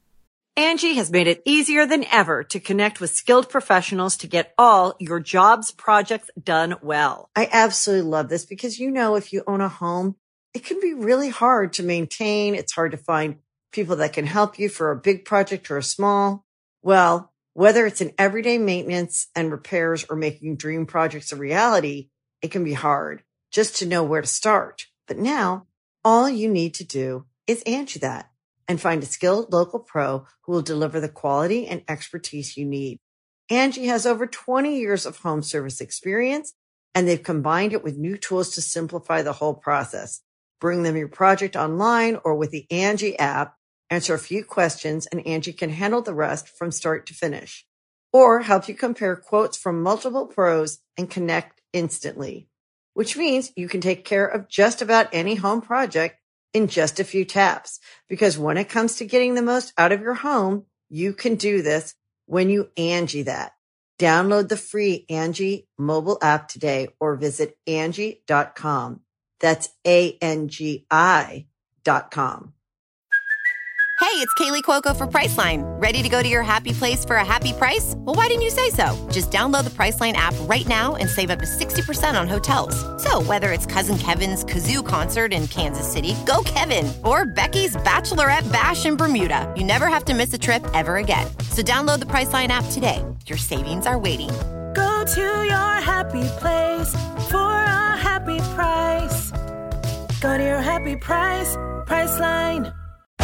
Angie has made it easier than ever to connect with skilled professionals to get all your jobs projects done well. I absolutely love this because, you know, if you own a home, it can be really hard to maintain. It's hard to find people that can help you for a big project or a small. Well, whether it's in everyday maintenance and repairs or making dream projects a reality, it can be hard just to know where to start. But now, all you need to do is Angie that and find a skilled local pro who will deliver the quality and expertise you need. Angie has over twenty years of home service experience, and they've combined it with new tools to simplify the whole process. Bring them your project online or with the Angie app. Answer a few questions, and Angie can handle the rest from start to finish. Or help you compare quotes from multiple pros and connect instantly. Which means you can take care of just about any home project in just a few taps. Because when it comes to getting the most out of your home, you can do this when you Angie that. Download the free Angie mobile app today or visit Angie dot com. That's A N G I dot com. Hey, it's Kaylee Cuoco for Priceline. Ready to go to your happy place for a happy price? Well, why didn't you say so? Just download the Priceline app right now and save up to sixty percent on hotels. So whether it's Cousin Kevin's Kazoo Concert in Kansas City, go Kevin, or Becky's Bachelorette Bash in Bermuda, you never have to miss a trip ever again. So download the Priceline app today. Your savings are waiting. Go to your happy place for a happy price. Go to your happy price, Priceline.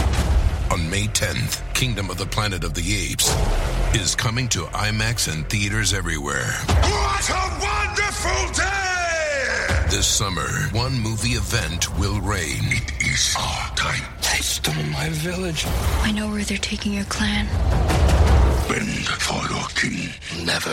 On May tenth, Kingdom of the Planet of the Apes is coming to IMAX and theaters everywhere. What a wonderful day! This summer, one movie event will reign. It is our time. They stole my village. I know where they're taking your clan. Bend for your king. Never.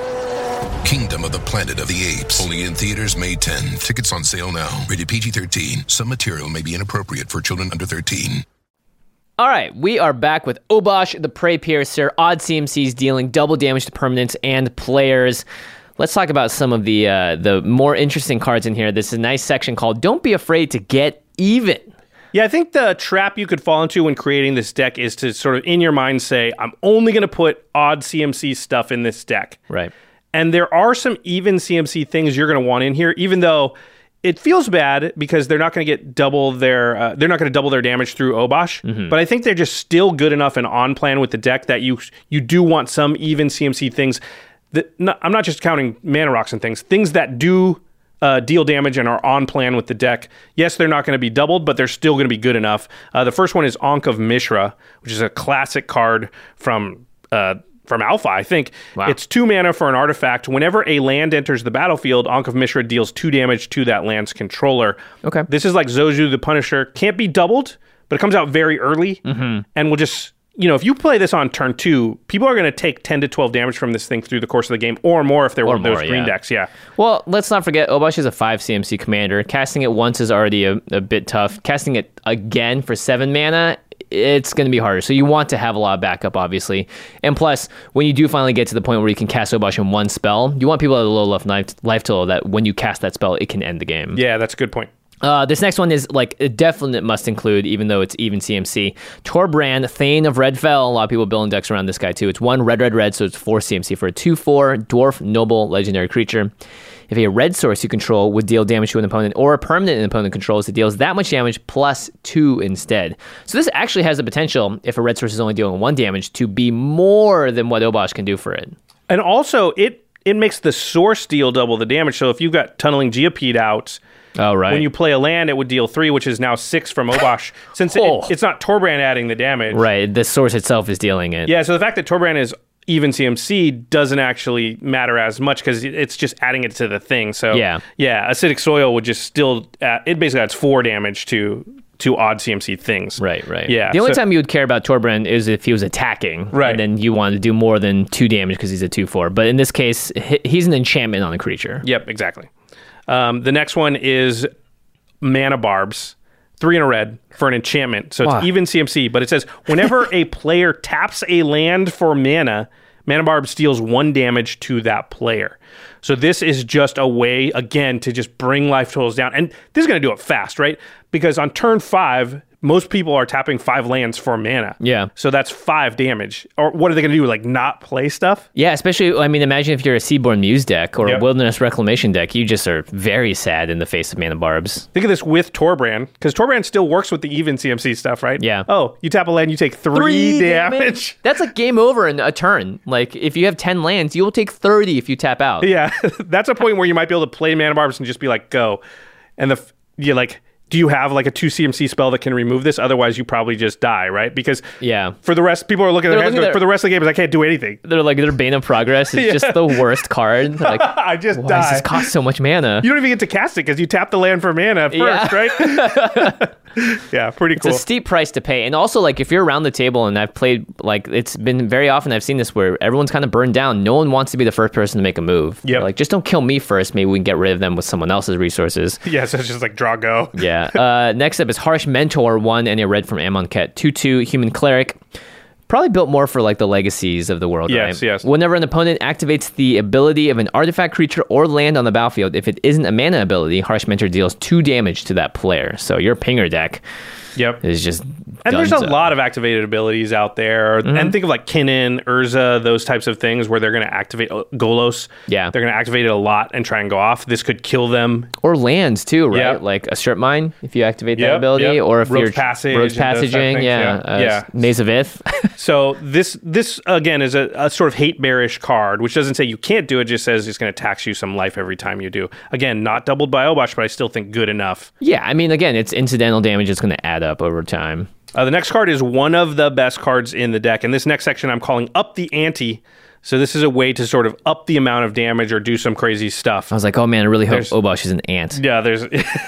Kingdom of the Planet of the Apes. Only in theaters May tenth. Tickets on sale now. Rated P G thirteen. Some material may be inappropriate for children under thirteen. All right, we are back with Obosh, the Prey Piercer, odd C M Cs dealing double damage to permanents and players. Let's talk about some of the uh, the more interesting cards in here. This is a nice section called Don't Be Afraid to Get Even. Yeah, I think the trap you could fall into when creating this deck is to sort of in your mind say, I'm only going to put odd C M C stuff in this deck. Right. And there are some even C M C things you're going to want in here, even though it feels bad because they're not going to get double their uh, they're not going to double their damage through Obosh. Mm-hmm. But I think they're just still good enough and on plan with the deck that you you do want some even C M C things. That not, I'm not just counting mana rocks and things. Things that do uh, deal damage and are on plan with the deck. Yes, they're not going to be doubled, but they're still going to be good enough. Uh, the first one is Ankh of Mishra, which is a classic card from. Uh, From Alpha, I think. Wow. It's two mana for an artifact. Whenever a land enters the battlefield, Ankh of Mishra deals two damage to that land's controller. Okay. This is like Zozu the Punisher. Can't be doubled, but it comes out very early. Mm-hmm. And will just, you know, if you play this on turn two, people are going to take ten to twelve damage from this thing through the course of the game, or more if they're one of those green yeah. decks. Yeah. Well, let's not forget, Obosh is a five C M C commander. Casting it once is already a, a bit tough. Casting it again for seven mana, it's going to be harder. So you want to have a lot of backup, obviously. And plus, when you do finally get to the point where you can cast Obosh in one spell, you want people at a low life, life total that when you cast that spell, it can end the game. Yeah, that's a good point. Uh, this next one is like a definite must include, even though it's even C M C. Torbrand, Thane of Redfell. A lot of people building decks around this guy too. It's one red, red, red, so it's four C M C for a two four dwarf noble legendary creature. If a red source you control would deal damage to an opponent or a permanent an opponent controls, it deals that much damage plus two instead. So this actually has the potential, if a red source is only dealing one damage, to be more than what Obosh can do for it. And also, it it makes the source deal double the damage. So if you've got Tunneling Geopede out, oh, right. when you play a land, it would deal three, which is now six from Obosh. Since oh. it, it's not Torbrand adding the damage. Right, the source itself is dealing it. Yeah, so the fact that Torbrand is even C M C doesn't actually matter as much because it's just adding it to the thing. So yeah, yeah, Acidic Soil would just still, add, it basically adds four damage to to odd C M C things. Right, right. Yeah. The only so, time you would care about Torbrand is if he was attacking. Right. And then you wanted to do more than two damage because he's a two four. But in this case, he's an enchantment on a creature. Yep, exactly. Um, the next one is Mana Barbs. Three in a red for an enchantment. So it's wow. even C M C, but it says whenever a player taps a land for mana, Mana Barbs deals one damage to that player. So this is just a way, again, to just bring life totals down. And this is going to do it fast, right? Because on turn five, most people are tapping five lands for mana. Yeah. So that's five damage. Or what are they going to do? Like not play stuff? Yeah, especially, I mean, imagine if you're a Seaborn Muse deck or yep. a Wilderness Reclamation deck. You just are very sad in the face of Mana Barbs. Think of this with Torbrand, because Torbrand still works with the even C M C stuff, right? Yeah. Oh, you tap a land, you take three, three damage. damage. That's like game over in a turn. Like, if you have ten lands, you'll take thirty if you tap out. Yeah. That's a point where you might be able to play Mana Barbs and just be like, go. And the you like... Do you have like a two C M C spell that can remove this? Otherwise, you probably just die, right? Because yeah, for the rest, people are looking at their hands going, for the rest of the game, I can't do anything. They're like, their Bane of Progress is yeah. just the worst card. Like, I just why die. does this cost so much mana? You don't even get to cast it because you tap the land for mana first, yeah. right? Yeah, pretty it's cool. It's a steep price to pay. And also, like, if you're around the table, and I've played, like, it's been very often I've seen this where everyone's kind of burned down. No one wants to be the first person to make a move. Yeah. Like, just don't kill me first. Maybe we can get rid of them with someone else's resources. Yeah, so it's just like draw go. Yeah. Uh, next up is Harsh Mentor, one and a red from Amonkhet. two two, Human Cleric. Probably built more for like the legacies of the world, yes, right? Yes, yes. Whenever an opponent activates the ability of an artifact, creature, or land on the battlefield, if it isn't a mana ability, Harsh Mentor deals two damage to that player. So your pinger deck yep. is just And there's a Dunzo. lot of activated abilities out there. Mm-hmm. And think of like Kinnan, Urza, those types of things where they're going to activate uh, Golos. Yeah. They're going to activate it a lot and try and go off. This could kill them. Or lands too, right? Yep. Like a strip mine if you activate that Yep, ability, yep. or if Rogue's you're Passage Rogue's and those type of Passaging, things, yeah, yeah. uh, Yeah. Maze of Ith. So this, this again, is a, a sort of hate bearish card, which doesn't say you can't do it, just says it's going to tax you some life every time you do. Again, not doubled by Obosh, but I still think good enough. Yeah, I mean, again, it's incidental damage. It's going to add up over time. Uh, the next card is one of the best cards in the deck. And this next section I'm calling Up the Ante. So this is a way to sort of up the amount of damage or do some crazy stuff. I was like, oh man, I really hope There's- Obosh is an ant. Yeah, there's...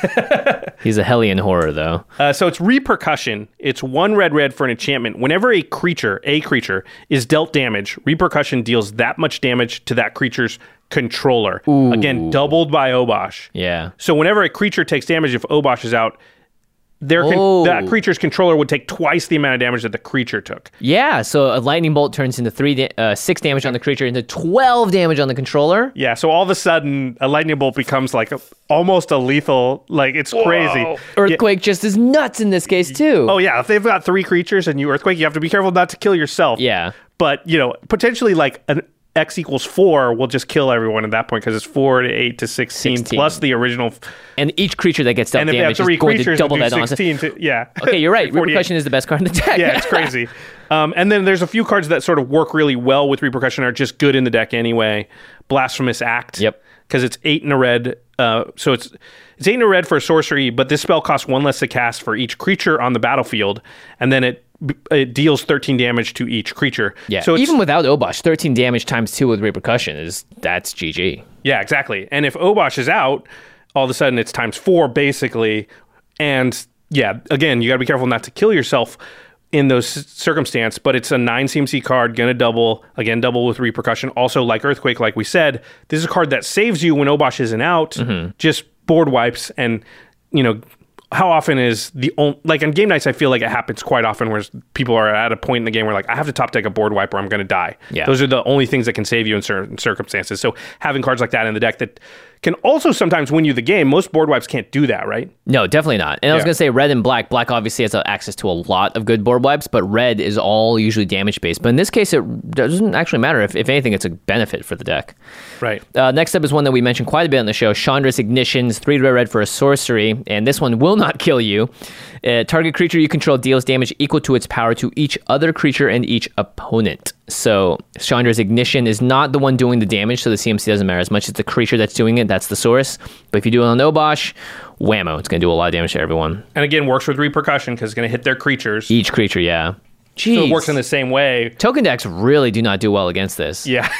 He's a Hellion horror, though. Uh, so it's Repercussion. It's one red red for an enchantment. Whenever a creature, a creature, is dealt damage, Repercussion deals that much damage to that creature's controller. Ooh. Again, doubled by Obosh. Yeah. So whenever a creature takes damage, if Obosh is out, their con- Oh. that creature's controller would take twice the amount of damage that the creature took. Yeah, so a lightning bolt turns into three, da- uh, six damage on the creature into twelve damage on the controller. Yeah, so all of a sudden, a lightning bolt becomes like a, almost a lethal. Like it's crazy. Earthquake just is nuts in this case too. Oh yeah, if they've got three creatures and you earthquake, you have to be careful not to kill yourself. Yeah. But you know, potentially like an X equals four will just kill everyone at that point because it's four to eight to sixteen, sixteen. plus the original. And each creature that gets dealt And if they have damage three is going to creatures, double it'll that do on. sixteen. To, yeah. Okay, you're right. forty-eight. Repercussion is the best card in the deck. Yeah, it's crazy. Um, and then there's a few cards that sort of work really well with Repercussion, are just good in the deck anyway. Blasphemous Act. Yep. Because it's eight in a red. Uh, so it's it's eight in a red for a sorcery, but this spell costs one less to cast for each creature on the battlefield, and then it it deals thirteen damage to each creature. Yeah, So it's, even without Obosh, thirteen damage times two with Repercussion is that's G G. yeah, exactly. And if Obosh is out, all of a sudden it's times four basically. And yeah, again, you got to be careful not to kill yourself in those circumstances, but it's a nine C M C card, gonna double, again, double with Repercussion. Also, like Earthquake, like we said, this is a card that saves you when Obosh isn't out, Mm-hmm. just board wipes. And, you know, how often is the only, like on game nights, I feel like it happens quite often where people are at a point in the game where like, I have to top deck a board wipe or I'm going to die. Yeah. Those are the only things that can save you in certain circumstances. So having cards like that in the deck that can also sometimes win you the game, most board wipes can't do that, right? No, definitely not. And I was Yeah. going to say red and black. Black obviously has uh, access to a lot of good board wipes, but red is all usually damage based. But in this case, it doesn't actually matter. If, if anything, it's a benefit for the deck. Right. Uh, next up is one that we mentioned quite a bit on the show, Chandra's Ignitions, three red red for a sorcery, and this one will not kill you. Uh, target creature you control deals damage equal to its power to each other creature and each opponent. So Chandra's Ignition is not the one doing the damage, so the C M C doesn't matter as much. It's the creature that's doing it, that's the source. But if you do it on Obosh, whammo, it's going to do a lot of damage to everyone. And again, works with Repercussion because it's going to hit their creatures. Each creature, yeah. Jeez. So it works in the same way. Token decks really do not do well against this. Yeah.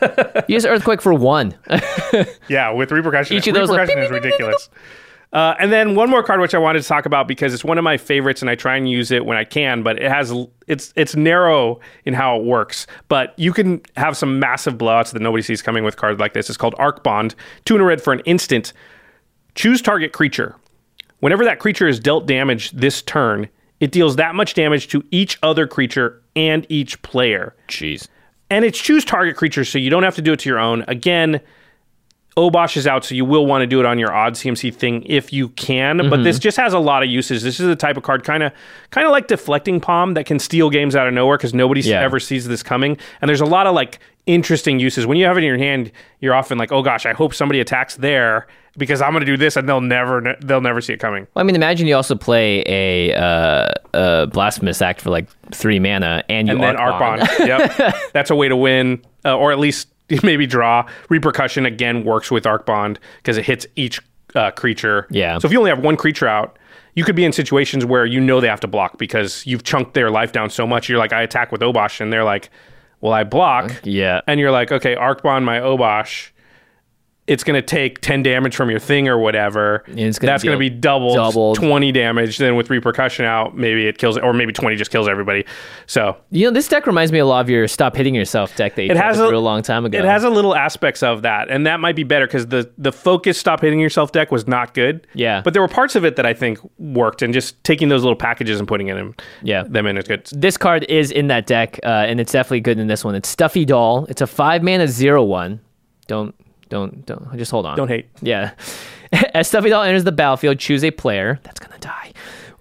Use Earthquake for one. Yeah, with Repercussion. Each of those, like, Repercussion is ridiculous. Uh, and then one more card which I wanted to talk about because it's one of my favorites and I try and use it when I can, but it has it's it's narrow in how it works. But you can have some massive blowouts that nobody sees coming with cards like this. It's called Arc Bond. Two in a red for an instant. Choose target creature. Whenever that creature is dealt damage this turn, it deals that much damage to each other creature and each player. Jeez. And it's choose target creature, so you don't have to do it to your own. Again, Obosh is out, so you will want to do it on your odd C M C thing if you can. Mm-hmm. But this just has a lot of uses. This is the type of card kind of kind of like Deflecting Palm that can steal games out of nowhere because nobody Yeah. ever sees this coming. And there's a lot of like interesting uses. When you have it in your hand, you're often like, oh gosh, I hope somebody attacks there because I'm going to do this and they'll never they'll never see it coming. Well, I mean, imagine you also play a, uh, a Blasphemous Act for like three mana and you And then Arc Bond. Bond. Yep. That's a way to win, uh, or at least maybe draw. Repercussion, again, works with Arc Bond because it hits each uh, creature. Yeah. So if you only have one creature out, you could be in situations where you know they have to block because you've chunked their life down so much. You're like, I attack with Obosh, and they're like, well, I block. Yeah. And you're like, okay, Arc Bond my Obosh. It's going to take ten damage from your thing or whatever. And it's gonna That's going to deal be doubled, doubled. twenty damage. Then with Repercussion out, maybe it kills, or maybe twenty just kills everybody. So You know, this deck reminds me a lot of your Stop Hitting Yourself deck that you It tried has to a- throw a long time ago. it has a little aspects of that, and that might be better because the the focus Stop Hitting Yourself deck was not good. Yeah. But there were parts of it that I think worked, and just taking those little packages and putting in them, Yeah. them in is good. This card is in that deck, uh, and it's definitely good in this one. It's Stuffy Doll. It's a five mana zero one. Don't don't don't just hold on. Don't hate. Yeah. As Stuffy Doll enters the battlefield, choose a player that's gonna die.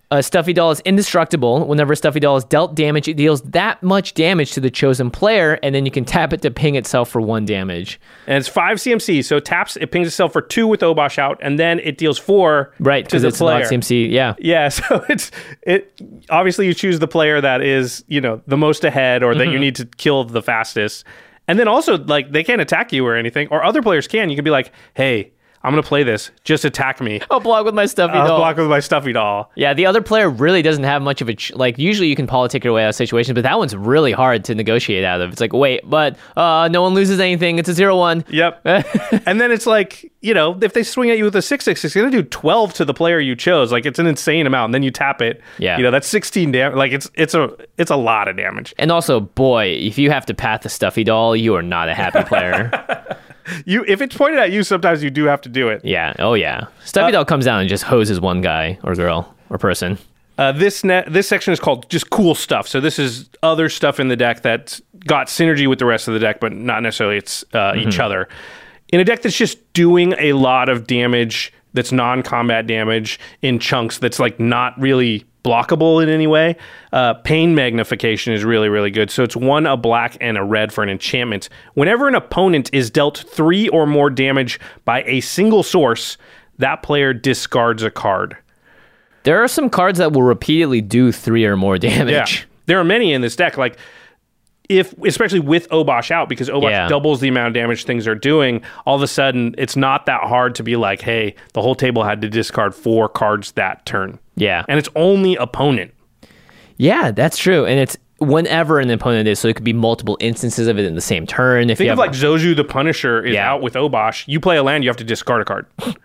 A Stuffy Doll is indestructible. Whenever a Stuffy Doll is dealt damage, it deals that much damage to the chosen player, and then you can tap it to ping itself for one damage. And it's five C M C, so it taps, it pings itself for two with Obosh out, and then it deals four right, to the it's player. not C M C, yeah. Yeah, so it's it. Obviously, you choose the player that is, you know, the most ahead, or that Mm-hmm. you need to kill the fastest. And then also, like, they can't attack you or anything, or other players can. You can be like, hey, I'm going to play this. Just attack me. I'll block with my Stuffy I'll Doll. block with my Stuffy Doll. Yeah, the other player really doesn't have much of a... Ch- like, usually you can politic your way out of situations, but that one's really hard to negotiate out of. It's like, wait, but uh, no one loses anything. It's a zero one. Yep. And then it's like, you know, if they swing at you with a six six, it's going to do twelve to the player you chose. Like, it's an insane amount. And then you tap it. Yeah. You know, that's sixteen damage. Like, it's it's a it's a lot of damage. And also, boy, if you have to path the Stuffy Doll, you are not a happy player. You, if it's pointed at you, sometimes you do have to do it. Yeah. Oh, yeah. Stuffy uh, Doll comes down and just hoses one guy or girl or person. Uh, this net, this section is called just cool stuff. So this is other stuff in the deck that's got synergy with the rest of the deck, but not necessarily it's uh, mm-hmm. each other. In a deck that's just doing a lot of damage, that's non-combat damage in chunks, that's like not really blockable in any way. Uh, pain magnification is really, really good. So it's one, a black, and a red for an enchantment. Whenever an opponent is dealt three or more damage by a single source, that player discards a card. There are some cards that will repeatedly do three or more damage. Yeah. There are many in this deck. Like, if especially with Obosh out, because Obosh yeah. doubles the amount of damage things are doing, all of a sudden it's not that hard to be like, hey, the whole table had to discard four cards that turn. Yeah. And it's only opponent. Yeah, that's true. And it's whenever an opponent is, so it could be multiple instances of it in the same turn. If Think you of have like Zoju the Punisher is yeah. out with Obosh. You play a land, you have to discard a card.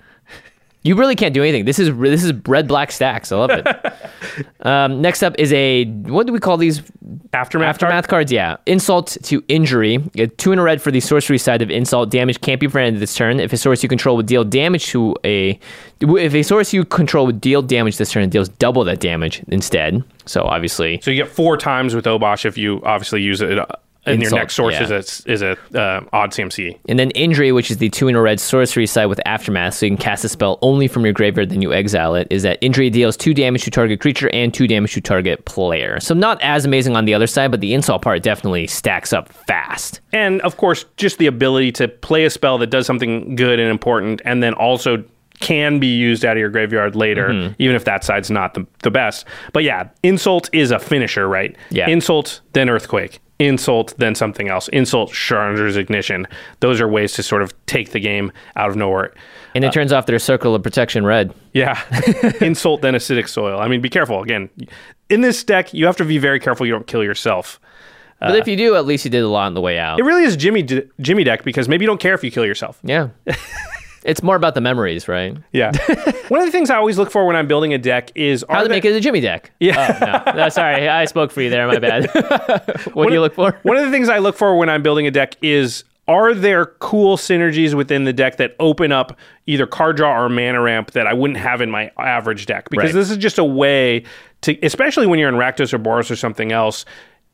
You really can't do anything. This is this is red black stacks. I love it. um, next up is a, what do we call these? Aftermath, Aftermath card? cards, yeah. Insult to injury. Get two in a red for the sorcery side of insult. Damage can't be prevented this turn. If a source you control would deal damage to a... If a source you control would deal damage this turn, it deals double that damage instead. So obviously... So you get four times with Obosh if you obviously use it... Uh, and Insult, your next source yeah. is a, is a uh, odd C M C. And then Injury, which is the two in a red sorcery side with Aftermath, so you can cast a spell only from your graveyard, then you exile it, is that Injury deals two damage to target creature and two damage to target player. So not as amazing on the other side, but the Insult part definitely stacks up fast. And, of course, just the ability to play a spell that does something good and important, and then also can be used out of your graveyard later, mm-hmm. even if that side's not the, the best. But yeah, Insult is a finisher, right? Yeah. Insult, then Earthquake. Insult, then something else. Insult, Chandra's Ignition. Those are ways to sort of take the game out of nowhere. And it uh, turns off their Circle of Protection red. Yeah. Insult, then Acidic Soil. I mean, be careful. Again, in this deck, you have to be very careful you don't kill yourself. But uh, if you do, at least you did a lot on the way out. It really is Jimmy Jimmy deck, because maybe you don't care if you kill yourself. Yeah. It's more about the memories, right? Yeah. One of the things I always look for when I'm building a deck is... How to there... make it a Jimmy deck. Yeah. Oh, no. no, sorry. I spoke for you there. My bad. what one do you of, look for? One of the things I look for when I'm building a deck is, are there cool synergies within the deck that open up either card draw or mana ramp that I wouldn't have in my average deck? Because right. this is just a way to... Especially when you're in Rakdos or Boros or something else,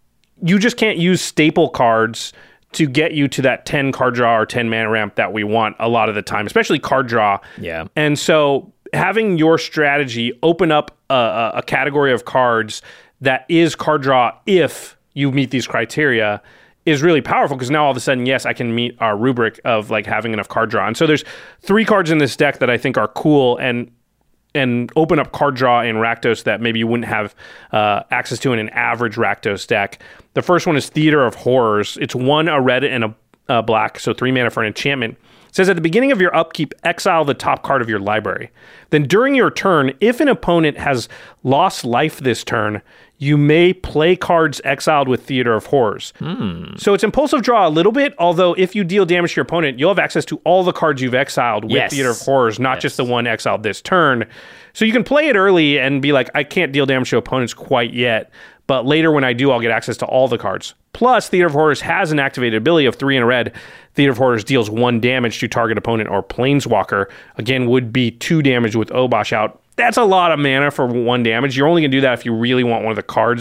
you just can't use staple cards to get you to that ten card draw or ten mana ramp that we want a lot of the time, especially card draw. Yeah. And so having your strategy open up a, a category of cards that is card draw if you meet these criteria is really powerful, because now all of a sudden, yes, I can meet our rubric of like having enough card draw. And so there's three cards in this deck that I think are cool and and open up card draw in Rakdos that maybe you wouldn't have uh, access to in an average Rakdos deck. The first one is Theater of Horrors. It's one, a red, and a, a black, so three mana for an enchantment. It says at the beginning of your upkeep, exile the top card of your library. Then during your turn, if an opponent has lost life this turn, you may play cards exiled with Theater of Horrors. Hmm. So it's impulsive draw a little bit, although if you deal damage to your opponent, you'll have access to all the cards you've exiled with yes. Theater of Horrors, not yes. just the one exiled this turn. So you can play it early and be like, I can't deal damage to opponents quite yet, but later when I do, I'll get access to all the cards. Plus, Theater of Horrors has an activated ability of three in a red. Theater of Horrors deals one damage to target opponent or Planeswalker. Again, would be two damage with Obosh out. That's a lot of mana for one damage. You're only going to do that if you really want one of the cards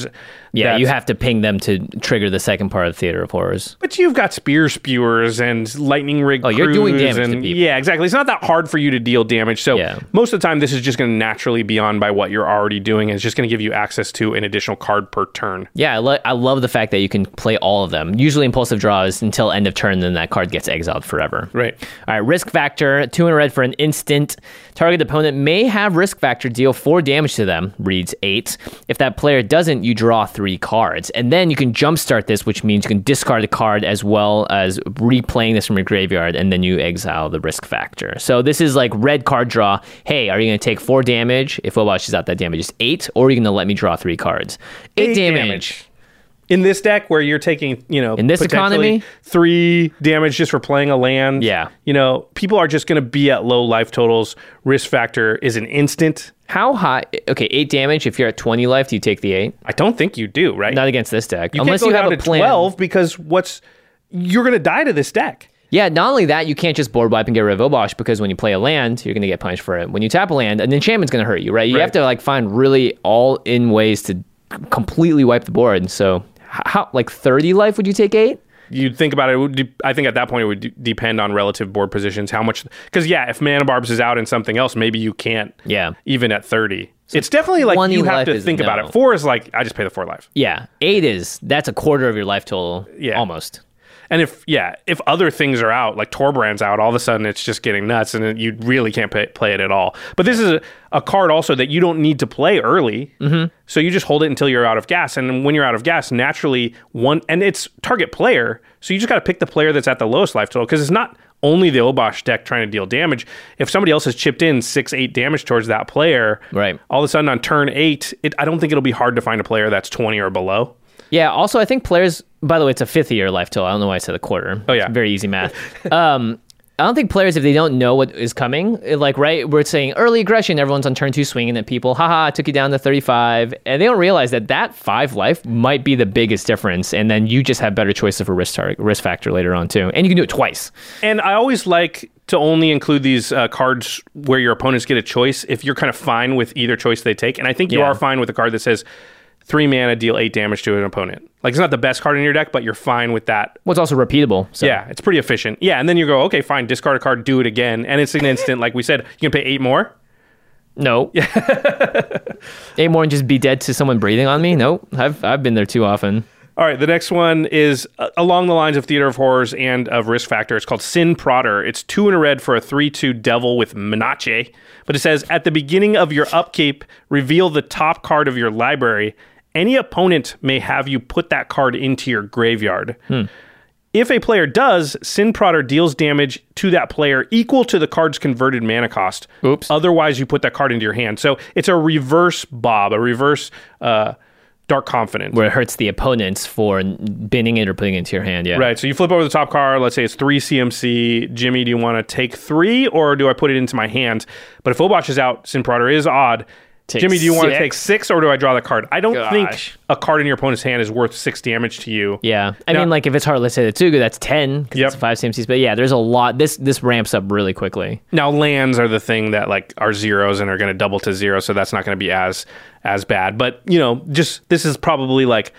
Yeah, That's- you have to ping them to trigger the second part of Theater of Horrors. But you've got spear spewers and lightning rig Oh, you're doing crews damage and, to people. Yeah, exactly. It's not that hard for you to deal damage. So Yeah. most of the time, this is just going to naturally be on by what you're already doing. And it's just going to give you access to an additional card per turn. Yeah, I, lo- I love the fact that you can play all of them. Usually impulsive draws until end of turn, then that card gets exiled forever. Right. All right, risk factor, two in a red for an instant. Target opponent may have risk factor deal four damage to them, reads eight. If that player doesn't, you draw three cards. And then you can jumpstart this, which means you can discard a card as well as replaying this from your graveyard, and then you exile the risk factor. So this is like red card draw. Hey, are you going to take four damage? If Obosh is out, that damage is eight, or are you going to let me draw three cards? Eight, Eight damage. damage. In this deck where you're taking, you know, In this potentially economy? three damage just for playing a land. Yeah. You know, people are just going to be at low life totals. Risk factor is an instant. How high? Okay, eight damage. If you're at twenty life, do you take the eight? I don't think you do, right? Not against this deck. you Unless can't go you have down a to plan. twelve because what's you're going to die to this deck. Yeah, not only that, you can't just board wipe and get rid of Obosh because when you play a land, you're going to get punished for it. When you tap a land, an enchantment's going to hurt you, right? You Right. have to like find really all-in ways to completely wipe the board. So, h- how like thirty life would you take eight? You'd think about it. it would de- I think at that point it would de- depend on relative board positions. How much? Because yeah, if Mana Barbs is out and something else, maybe you can't. Yeah. Even at thirty, it's definitely like twenty you have life to is think about no. it. Four is like I just pay the four life. Yeah, eight is that's a quarter of your life total. Yeah. Almost. And if yeah, if other things are out, like Torbrand's out, all of a sudden it's just getting nuts, and then you really can't pay, play it at all. But this is a, a card also that you don't need to play early, mm-hmm. so you just hold it until you're out of gas. And when you're out of gas, naturally one, and it's target player, so you just got to pick the player that's at the lowest life total because it's not only the Obosh deck trying to deal damage. If somebody else has chipped in six, eight damage towards that player, Right. all of a sudden on turn eight, it, I don't think it'll be hard to find a player that's twenty or below. Yeah. Also, I think players. By the way, it's a fifth of your life total. I don't know why I said a quarter. Oh, yeah. It's very easy math. um, I don't think players, if they don't know what is coming, like, right, we're saying early aggression, everyone's on turn two swinging at people, haha, I took you down to thirty-five, and they don't realize that that five life might be the biggest difference, and then you just have better choices for risk, tar- risk factor later on, too. And you can do it twice. And I always like to only include these uh, cards where your opponents get a choice if you're kind of fine with either choice they take. And I think you Yeah. are fine with a card that says three mana, deal eight damage to an opponent. Like, it's not the best card in your deck, but you're fine with that. Well, it's also repeatable. So. Yeah, it's pretty efficient. Yeah, and then you go, okay, fine, discard a card, do it again. And it's an instant, like we said, you can pay eight more. No. Eight more and just be dead to someone breathing on me? Nope. I've, I've been there too often. All right, the next one is uh, along the lines of Theater of Horrors and of Risk Factor. It's called Sin Prodder. It's two in a red for a three two devil with Menache. But it says, at the beginning of your upkeep, reveal the top card of your library. Any opponent may have you put that card into your graveyard. Hmm. If a player does, Sin Prodder deals damage to that player equal to the card's converted mana cost. Oops. Otherwise, you put that card into your hand. So it's a reverse Bob, a reverse uh, Dark Confidence. Where it hurts the opponents for binning it or putting it into your hand, yeah. Right, so you flip over the top card, let's say it's three C M C. Jimmy, do you want to take three, or do I put it into my hand? But if Obosh is out, Sin Prodder is odd. Take Jimmy, do you want to six? take six, or do I draw the card? I don't Gosh. think a card in your opponent's hand is worth six damage to you. Yeah. I Now- mean, like, if it's Heartless Hitotsugu, that's ten, because Yep. it's five C M Cs. But yeah, there's a lot. This this ramps up really quickly. Now, lands are the thing that like are zeros and are going to double to zero, so that's not going to be as as bad. But, you know, just this is probably like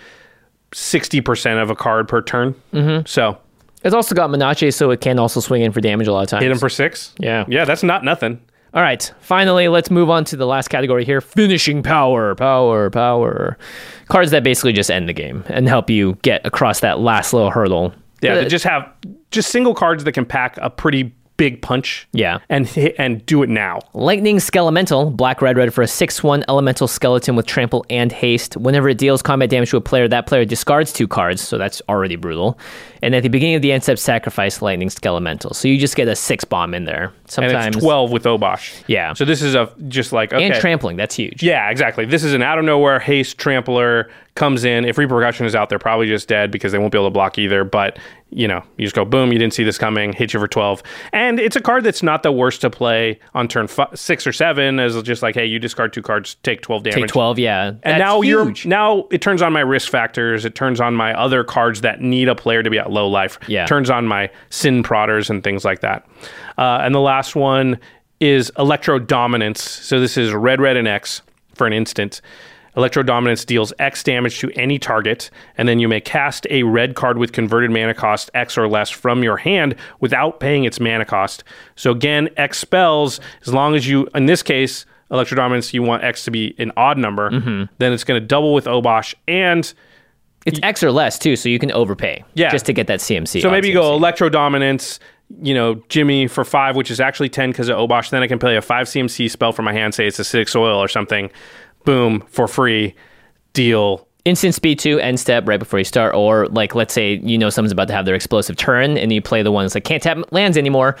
sixty percent of a card per turn. Mm-hmm. So It's also got Menache, so it can also swing in for damage a lot of times. hit him for six. Yeah. Yeah, that's not nothing. All right. Finally, let's move on to the last category here. Finishing power, power, power. Cards that basically just end the game and help you get across that last little hurdle. Yeah, Uh, they just have just single cards that can pack a pretty big punch. Yeah. And hit, and do it now. Lightning Skelemental, black, red, red for a six one elemental skeleton with trample and haste. Whenever it deals combat damage to a player, that player discards two cards, so that's already brutal. And at the beginning of the end step, sacrifice Lightning Skelemental. So you just get a six bomb in there. Sometimes, And it's twelve with Obosh. Yeah. So this is a just like okay. And trampling, that's huge. Yeah, exactly. This is an out of nowhere haste trampler comes in. If Repercussion is out, they're probably just dead because they won't be able to block either. But you know, you just go boom. You didn't see this coming. Hit you for twelve, and it's a card that's not the worst to play on turn f- six or seven. As just like, hey, you discard two cards, take twelve damage. Take twelve, yeah. And That's now huge. you're now it turns on my risk factors. It turns on my other cards that need a player to be at low life. Yeah. Turns on my Sin Prodders and things like that. Uh, and the last one is Electro Dominance. So this is red, red, and X for an instant. Electro Dominance deals X damage to any target, and then you may cast a red card with converted mana cost X or less from your hand without paying its mana cost. So again, X spells, as long as you, in this case, Electro Dominance, you want X to be an odd number, mm-hmm. then it's going to double with Obosh, and it's X or less too, so you can overpay yeah. just to get that C M C. So maybe you C M C. go Electro Dominance, you know, Jimmy for five, which is actually ten because of Obosh. Then I can play a five C M C spell from my hand, say it's a six soil or something. Boom, for free, deal. Instant speed two, end step right before you start, or like let's say you know someone's about to have their explosive turn and you play the ones that can't tap lands anymore.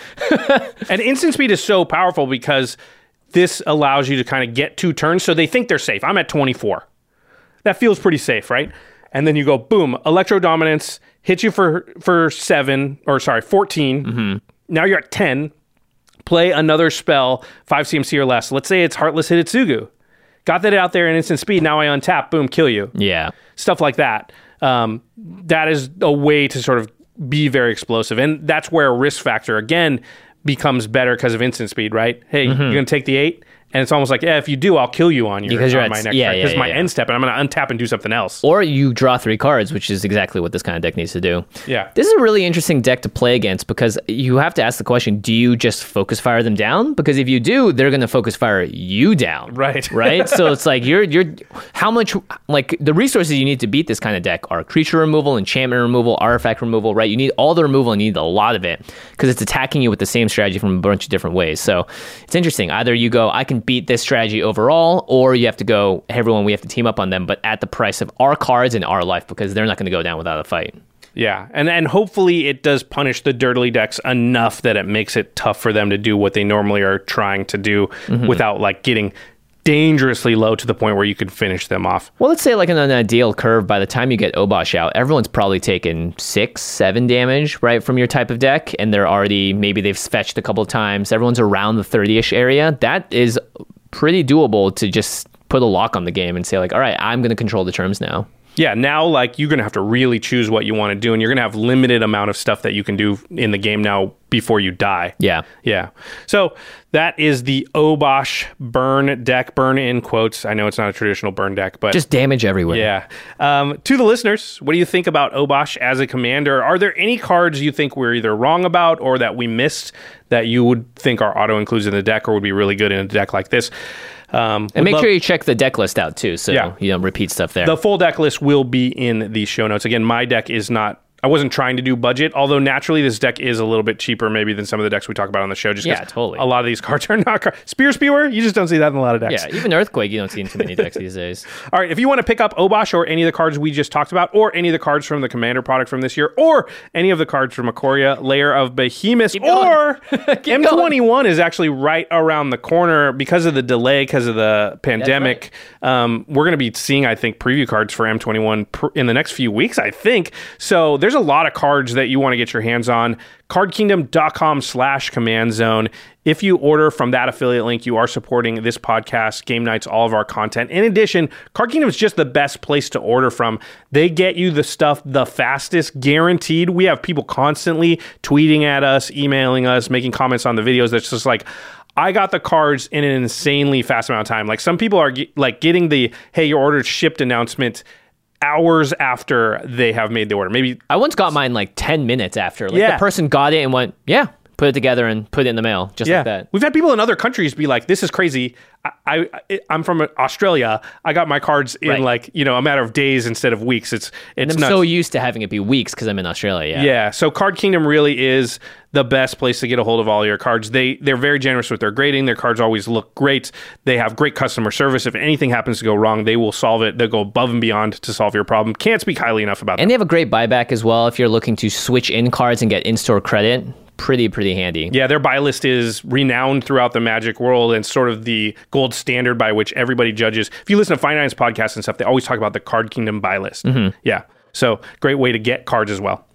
And instant speed is so powerful because this allows you to kind of get two turns, so they think they're safe. I'm at twenty-four. That feels pretty safe, right? And then you go, boom, Electro Dominance, hit you for for seven, or sorry, fourteen. Mm-hmm. Now you're at ten. Play another spell, five C M C or less. Let's say it's Heartless Hitotsugu. Got that out there in instant speed. Now I untap, boom, kill you. Yeah. Stuff like that. Um, that is a way to sort of be very explosive. And that's where risk factor, again, becomes better because of instant speed, right? Hey, mm-hmm. you're going to take the eight? And it's almost like, yeah, if you do, I'll kill you on your because you're on at, my next yeah, turn. yeah, Because yeah, my yeah. end step, and I'm going to untap and do something else. Or you draw three cards, which is exactly what this kind of deck needs to do. Yeah. This is a really interesting deck to play against because you have to ask the question, do you just focus fire them down? Because if you do, they're going to focus fire you down. Right. Right? So it's like, you're, you're, how much, like, the resources you need to beat this kind of deck are creature removal, enchantment removal, artifact removal, right? You need all the removal and you need a lot of it because it's attacking you with the same strategy from a bunch of different ways. So it's interesting. Either you go, I can beat this strategy overall, or Or you have to go, hey, everyone, we have to team up on them, but at the price of our cards and our life, because they're not going to go down without a fight. Yeah, and and hopefully it does punish the dirtily decks enough that it makes it tough for them to do what they normally are trying to do mm-hmm. without like getting dangerously low to the point where you could finish them off. Well, let's say like in an ideal curve, by the time you get Obosh out, everyone's probably taken six, seven damage, right, from your type of deck, and they're already, maybe they've fetched a couple of times. Everyone's around the thirty-ish area. That is pretty doable to just put a lock on the game and say like, all right, I'm going to control the terms now. Yeah, now like you're going to have to really choose what you want to do, and you're going to have limited amount of stuff that you can do in the game now before you die. Yeah. Yeah. So that is the Obosh burn deck, burn in quotes. I know it's not a traditional burn deck, but just damage everywhere. Yeah. Um, to the listeners, what do you think about Obosh as a commander? Are there any cards you think we're either wrong about or that we missed that you would think are auto includes in the deck or would be really good in a deck like this? Um, and make love- sure you check the deck list out too, so Yeah. you don't repeat stuff there. The full deck list will be in the show notes. Again, my deck is not, I wasn't trying to do budget, although naturally this deck is a little bit cheaper maybe than some of the decks we talk about on the show. Just 'cause Yeah, totally. a lot of these cards are not cards. Spear Spewer, you just don't see that in a lot of decks. Yeah, even Earthquake, you don't see in too many decks these days. All right, if you want to pick up Obosh or any of the cards we just talked about, or any of the cards from the Commander product from this year, or any of the cards from Ikoria, Lair of Behemoths, or M twenty-one is actually right around the corner because of the delay, because of the pandemic. Right. Um, we're going to be seeing, I think, preview cards for M twenty-one pr- in the next few weeks, I think. So there's a lot of cards that you want to get your hands on. cardkingdom.com slash command zone. If you order from that affiliate link, you are supporting this podcast, game nights, all of our content. In addition, Card Kingdom is just the best place to order from. They get you the stuff the fastest, guaranteed. We have people constantly tweeting at us, emailing us, making comments on the videos. That's just like, I got the cards in an insanely fast amount of time. Like some people are ge- like getting the, hey, your order shipped announcement hours after they have made the order. Maybe I once got mine like ten minutes after. Like Yeah. the person got it and went, yeah, put it together and put it in the mail, just yeah. like that. We've had people in other countries be like, this is crazy. I, I, I'm from Australia. I got my cards in Right. like, you know, a matter of days instead of weeks. It's And it's I'm nuts. so used to having it be weeks because I'm in Australia. Yeah. Yeah, so Card Kingdom really is the best place to get a hold of all your cards. They they're very generous with their grading. Their cards always look great. They have great customer service. If anything happens to go wrong, they will solve it. They'll go above and beyond to solve your problem. Can't speak highly enough about And them. they have a great buyback as well if you're looking to switch in cards and get in-store credit. Pretty, pretty handy. Yeah, their buy list is renowned throughout the Magic world and sort of the gold standard by which everybody judges. If you listen to Finance podcasts and stuff, they always talk about the Card Kingdom buy list. Mm-hmm. Yeah, so great way to get cards as well.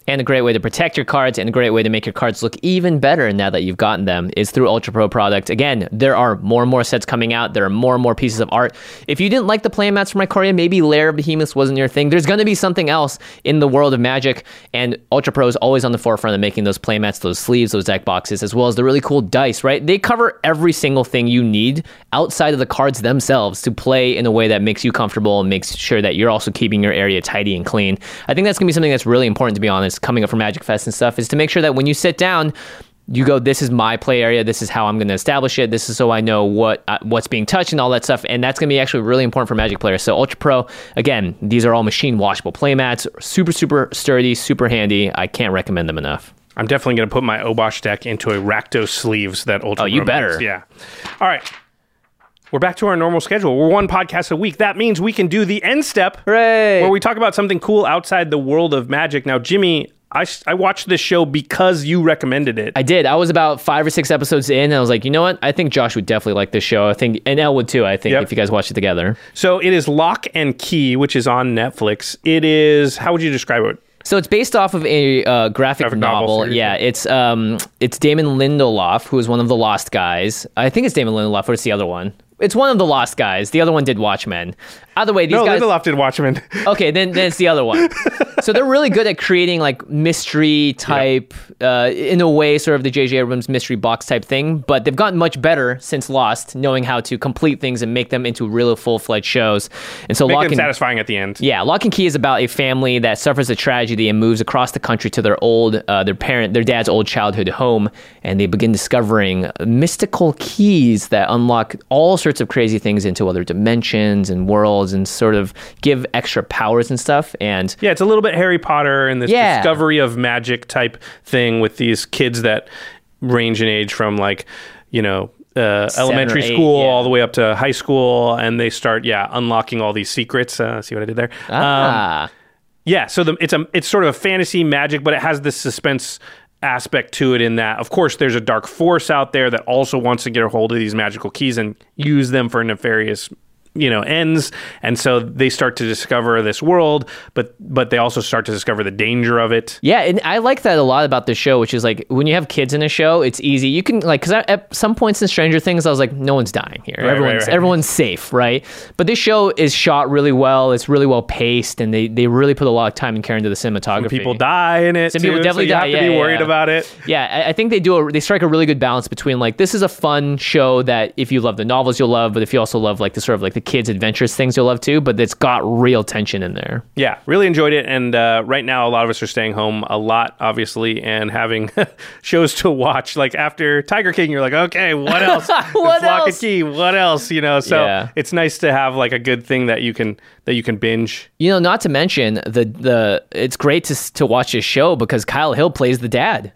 And a great way to protect your cards and a great way to make your cards look even better now that you've gotten them is through Ultra Pro product. Again, there are more and more sets coming out. There are more and more pieces of art. If you didn't like the playmats from Ikoria, maybe Lair of Behemoths wasn't your thing. There's going to be something else in the world of Magic, and Ultra Pro is always on the forefront of making those playmats, those sleeves, those deck boxes, as well as the really cool dice, right? They cover every single thing you need outside of the cards themselves to play in a way that makes you comfortable and makes sure that you're also keeping your area tidy and clean. I think that's going to be something that's really important, to be honest, coming up from Magic Fest and stuff, is to make sure that when you sit down, you go, this is my play area, this is how I'm going to establish it, this is so I know what uh, what's being touched and all that stuff, and that's going to be actually really important for Magic players. So Ultra Pro, again, these are all machine washable playmats, super, super sturdy, super handy. I can't recommend them enough. I'm definitely going to put my Obosh deck into a Rakdos sleeves that Ultra Pro Oh, you better. makes. Yeah. All right. We're back to our normal schedule. We're one podcast a week. That means we can do the end step, Hooray! where we talk about something cool outside the world of Magic. Now, Jimmy, I, I watched this show because you recommended it. I did. I was about five or six episodes in, and I was like, you know what? I think Josh would definitely like this show. I think, and Elle would too, I think, Yep. if you guys watch it together. So it is Lock and Key, which is on Netflix. It is, how would you describe it? So it's based off of a uh, graphic, Graphic novel novel. series, yeah, yeah. it's um, it's Damon Lindelof, who is one of the Lost guys. I think it's Damon Lindelof. What's the other one? It's one of the Lost guys. The other one did Watchmen. Either way, these No, guys. Lindelof did Watchmen. Okay, then, then it's the other one. So they're really good at creating like mystery type, uh, in a way, sort of the J J Abrams mystery box type thing. But they've gotten much better since Lost, knowing how to complete things and make them into really full fledged shows. And so Make Lock them and satisfying at the end. yeah, Lock and Key is about a family that suffers a tragedy and moves across the country to their old, uh, their parent, their dad's old childhood home, and they begin discovering mystical keys that unlock all sorts of crazy things into other dimensions and worlds, and sort of give extra powers and stuff. And Yeah, it's a little bit Harry Potter and this Yeah. discovery of magic type thing with these kids that range in age from like, you know, uh, elementary or eight, school yeah. all the way up to high school, and they start, yeah, unlocking all these secrets. Uh, see what I did there? Um, ah, yeah, so the, it's a it's sort of a fantasy magic, but it has this suspense aspect to it in that, of course, there's a dark force out there that also wants to get a hold of these magical keys and use them for nefarious, you know, ends. And so they start to discover this world, but but they also start to discover the danger of it. yeah, and I like that a lot about the show, which is like when you have kids in a show, it's easy. You can like, because at some points in Stranger Things, I was like, no one's dying here. Right, everyone's right, right. everyone's safe, right? But this show is shot really well. It's really well paced, and they they really put a lot of time and care into the cinematography. People die in it. Some too, people definitely so you die, have to yeah, be yeah, worried yeah. about it. Yeah, I, I think they do. A, they strike a really good balance between like, this is a fun show that if you love the novels, you'll love, but if you also love like the sort of like the kids' adventures things, you'll love too. But it's got real tension in there. Yeah, really enjoyed it. And uh, right now, a lot of us are staying home a lot, obviously, and having shows to watch. Like after Tiger King, you're like, okay, what else? What It's Lock and else? Key, what else? You know, so Yeah. it's nice to have like a good thing that you can that you can binge. You know, not to mention the the. It's great to to watch this show because Kyle Hill plays the dad.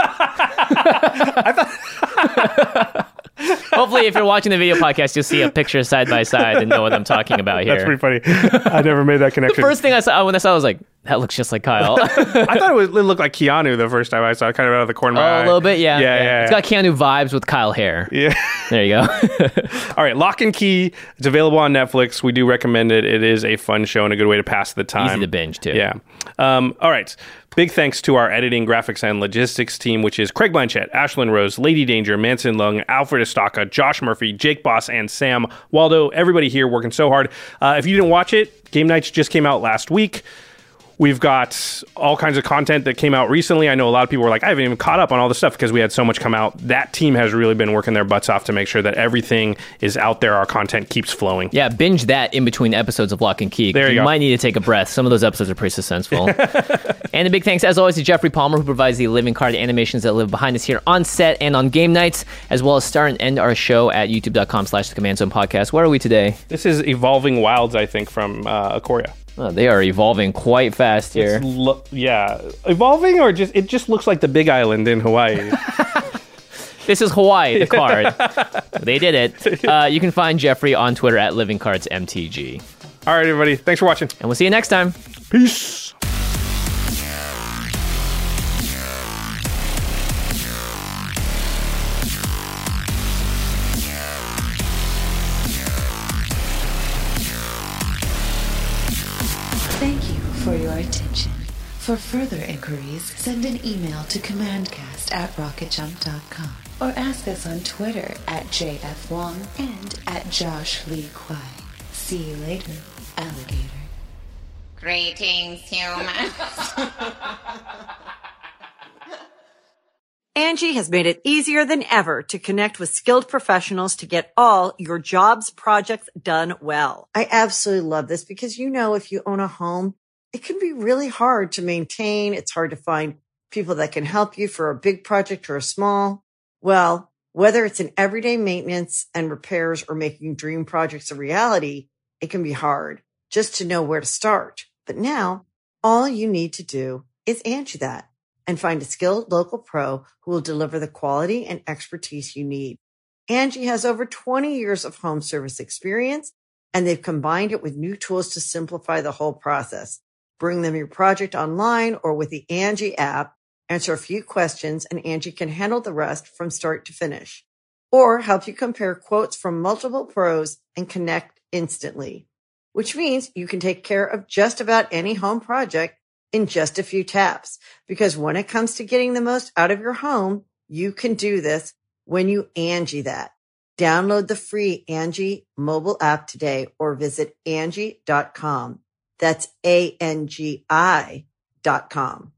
Hopefully, if you're watching the video podcast, you'll see a picture side by side and know what I'm talking about here. That's pretty funny. I never made that connection. First thing I saw when I saw, it, I was like, "That looks just like Kyle." I thought it, was, it looked like Keanu the first time I saw it, kind of out of the corner of my Oh, eye. a little bit, yeah. Yeah, yeah. It's got Keanu vibes with Kyle hair. Yeah. There you go. All right, Lock and Key. It's available on Netflix. We do recommend it. It is a fun show and a good way to pass the time. Easy to binge, too. Yeah. Um, all right. Big thanks to our editing, graphics, and logistics team, which is Craig Blanchett, Ashlyn Rose, Lady Danger, Manson Lung, Alfred Estaca, Josh Murphy, Jake Boss, and Sam Waldo. Everybody here working so hard. Uh, if you didn't watch it, Game Nights just came out last week. We've got all kinds of content that came out recently. I know a lot of people were like, I haven't even caught up on all the stuff because we had so much come out. That team has really been working their butts off to make sure that everything is out there. Our content keeps flowing. Yeah, binge that in between episodes of Lock and Key. There you you go. might need to take a breath. Some of those episodes are pretty suspenseful. And a big thanks, as always, to Jeffrey Palmer, who provides the living card animations that live behind us here on set and on game nights, as well as start and end our show at youtube.com slash the Command Zone Podcast. Where are we today? This is Evolving Wilds, I think, from uh, Ikoria. Oh, they are evolving quite fast here. It's lo- yeah. Evolving, or just it just looks like the big island in Hawaii. This is Hawaii, the card. They did it. Uh, you can find Jeffrey on Twitter at Living Cards M T G. All right, everybody. Thanks for watching. And we'll see you next time. Peace. Thank you for your attention. For further inquiries, send an email to commandcast at rocket jump dot com or ask us on Twitter at J F Wong and at Josh Lee Kwai. See you later, alligator. Greetings, humans. Angie has made it easier than ever to connect with skilled professionals to get all your jobs projects done well. I absolutely love this because, you know, if you own a home, it can be really hard to maintain. It's hard to find people that can help you for a big project or a small. Well, whether it's in everyday maintenance and repairs or making dream projects a reality, it can be hard just to know where to start. But now all you need to do is Angie that and find a skilled local pro who will deliver the quality and expertise you need. Angie has over twenty years of home service experience, and they've combined it with new tools to simplify the whole process. Bring them your project online or with the Angie app, answer a few questions, and Angie can handle the rest from start to finish. Or help you compare quotes from multiple pros and connect instantly, which means you can take care of just about any home project in just a few taps. Because when it comes to getting the most out of your home, you can do this when you Angie that. Download the free Angie mobile app today or visit Angie dot com. That's A N G I dot com.